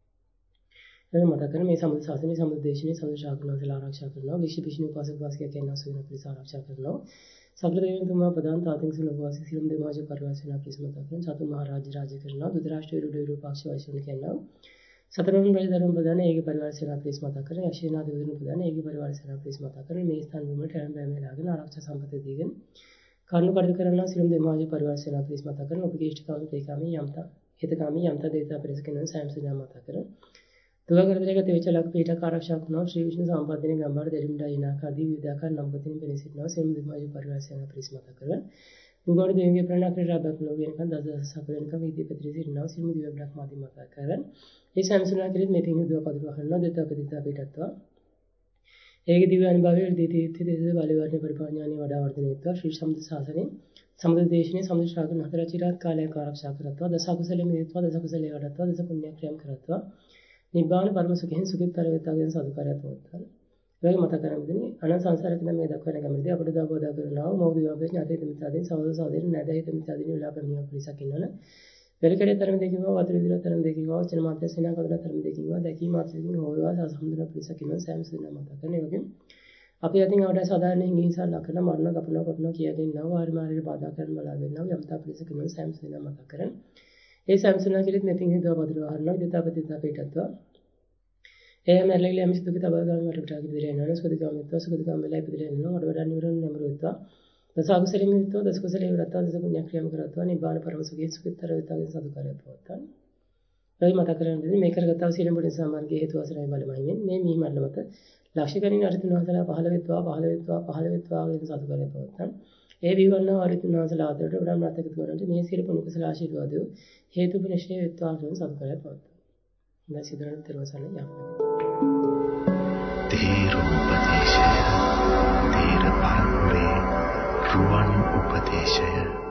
එනම් මත කරන මේ සම්බුද්ධ ශාසනයේ සම්බුද්ධ දේශනයේ සම්බුද්ධ ශාසනවල ආරක්ෂා කරනවා විශේෂ උපාසක වාසිකා කියන සුවන පිළිස ආරක්ෂා කරනවා සකල දේවයන් තුමා ප්‍රදාන තාතින් සුලභ වාසී සිළුම් දෙමාජ පරිවාසනා පිළිසමත කරන චතු මහ රාජ්‍ය රාජ්‍ය කරනවා දුතරාෂ්ට්‍ර විරුපාක්ෂ වෛශ්‍යන කියනවා සතරවන් රජ ධර්ම ප්‍රදාන ඒකේ පරිවාර සේනා පිළිසමත කරන යක්ෂේනා දෙවියන් ප්‍රදාන ඒකේ පරිවාර සේනා පිළිසමත කරන මේ ස්ථාන වලට හැම බෑමේ ලාගෙන ආරක්ෂා සම්පත දීගෙන කරුණු කටයුතු කරනවා සිළුම් දෙමාජ පරිවාර සේනා පිළිසමත කරන ඔබගේ ඉෂ්ඨකාම තේකාමී යම්තා හිතකාමී යම්තා දේවතා පිළිස කෙනෙකුන් සෑම සිනා මත කරන තුවගරදරක තෙවිචලක් පීඨක ආරක්ෂා කරනවා ශ්‍රී විෂ්ණු සම්පදිනේ ගම්බර දෙරිමුඩා ඉනාක ආදී විවිධාකාර නම්පතින් පෙනී සිටිනවා සිළුම් දෙමාජ පරිවාර සේනා පිළිසමත කරන බුමාරු දෙවියන්ගේ ප්‍රණාමයෙන් රාබක් ලෝකයන්කන් දස සකලෙන්ක වීදී පෙත්‍රි සිටිනවා සිළුම් දිව්‍ය බ්‍රහ්මාදී මත කරන ඒ සම්සුනා කෙරෙහි මේ පින් උදව පදුර වහනවා දෙතාපතිතා පිටත්වා ඒකේ දිව්‍ය අනුභවයේ දීති දේශ බලවර්ණ පරිපාඥානි වඩා වර්ධනය වෙත්වා ශ්‍රී සම්බුද්ධ ශාසනයේ සම්බුද්ධ දේශනේ සම්බුද්ධ ශ්‍රාවකයන් හතර චිරාත් කාලයක් ආරක්ෂා කරත්වා දස අකුසලෙ මිදෙත්වා දස කුසලයේ වඩත්වා දස පුණ්‍ය ක්‍රියම් කරත්වා නිබ්බාන පරම සුඛයෙන් සුඛිතර වෙත්වාගෙන සාදුකාරය පවත්වන ඒ වගේ මත කරගන්නේ අනන්ත සංසාරක නම් මේ දක්වන ගමනදී අපට දාබෝදා කරනවා මෞර්ය විවාහයේ ඥාතිත මිත්‍යාදීන් සහෝදර සහෝදරින් නැදහිත මිත්‍යාදීන් විලාපමිය පිරිසක් ඉන්නවනේ වෙලකඩේ තරම දෙකීම වතුර විදිර තරම දෙකීම වචන මාත්‍ය සේනා කඩන තරම දෙකීම දැකීම මාත්‍යකින් හොයවා සම්මුද පිරිසක් ඉන්නවා සෑම සිනා මත කරන ඒ වගේ අපි අතින් අවඩ සාධාරණයෙන් ගිහිසා ලකන මරණ කපන කොටන කියලා ඉන්නවා වාරි මාරිට බාධා කරන බලාගෙන ඉන්නවා යම්තා පිළිස කෙනෙක් සෑම්සුන මතක් කරන් ඒ සෑම්සුන කිරිත් මෙතින් හිතව බදුර වහනවා විදතාපතිතා පිටත්වා ඒ මැරලි යමිස් දුක තබා ගන්න වට පිටා කිදිරේ නන සුදුකමිත්ව සුදුකම් වෙලා ඉදිරිය යනවා වඩ වඩා නිවරණ නමරුත්වා දසකුසලෙන් විත්ව දසකුසලේ වරත්වා දස පුණ්‍ය ක්‍රියාම කරත්වා නිබ්බාන පරම සුඛේ සුඛිතර විතගෙන් සතුකාරය පවත්තන් ඒ මතක් කරගන්න මේ කරගත්තා සීලෙන් පොඩි සාමාන්‍ය හේතු වසරයි බලමයින් මේ මීමල්ල මත ලක්ෂකණින් අරිතුන් වහන්සලා 15 වෙත්වා කියන සතුකාරය පවත්තන් ඒ විවරණ අරිතුන් වහන්සලා ආදරට වඩා මතක තුනට මේ සීල පුණ්‍ය කුසල ආශිර්වාදය හේතුපනිෂේ වෙත්වා කියන සතුකාරය පවත්තන් දැන් සිදුරන තෙරවසන යම් තේරුපදේශය තේර පරපුරේ රුවන් උපදේශය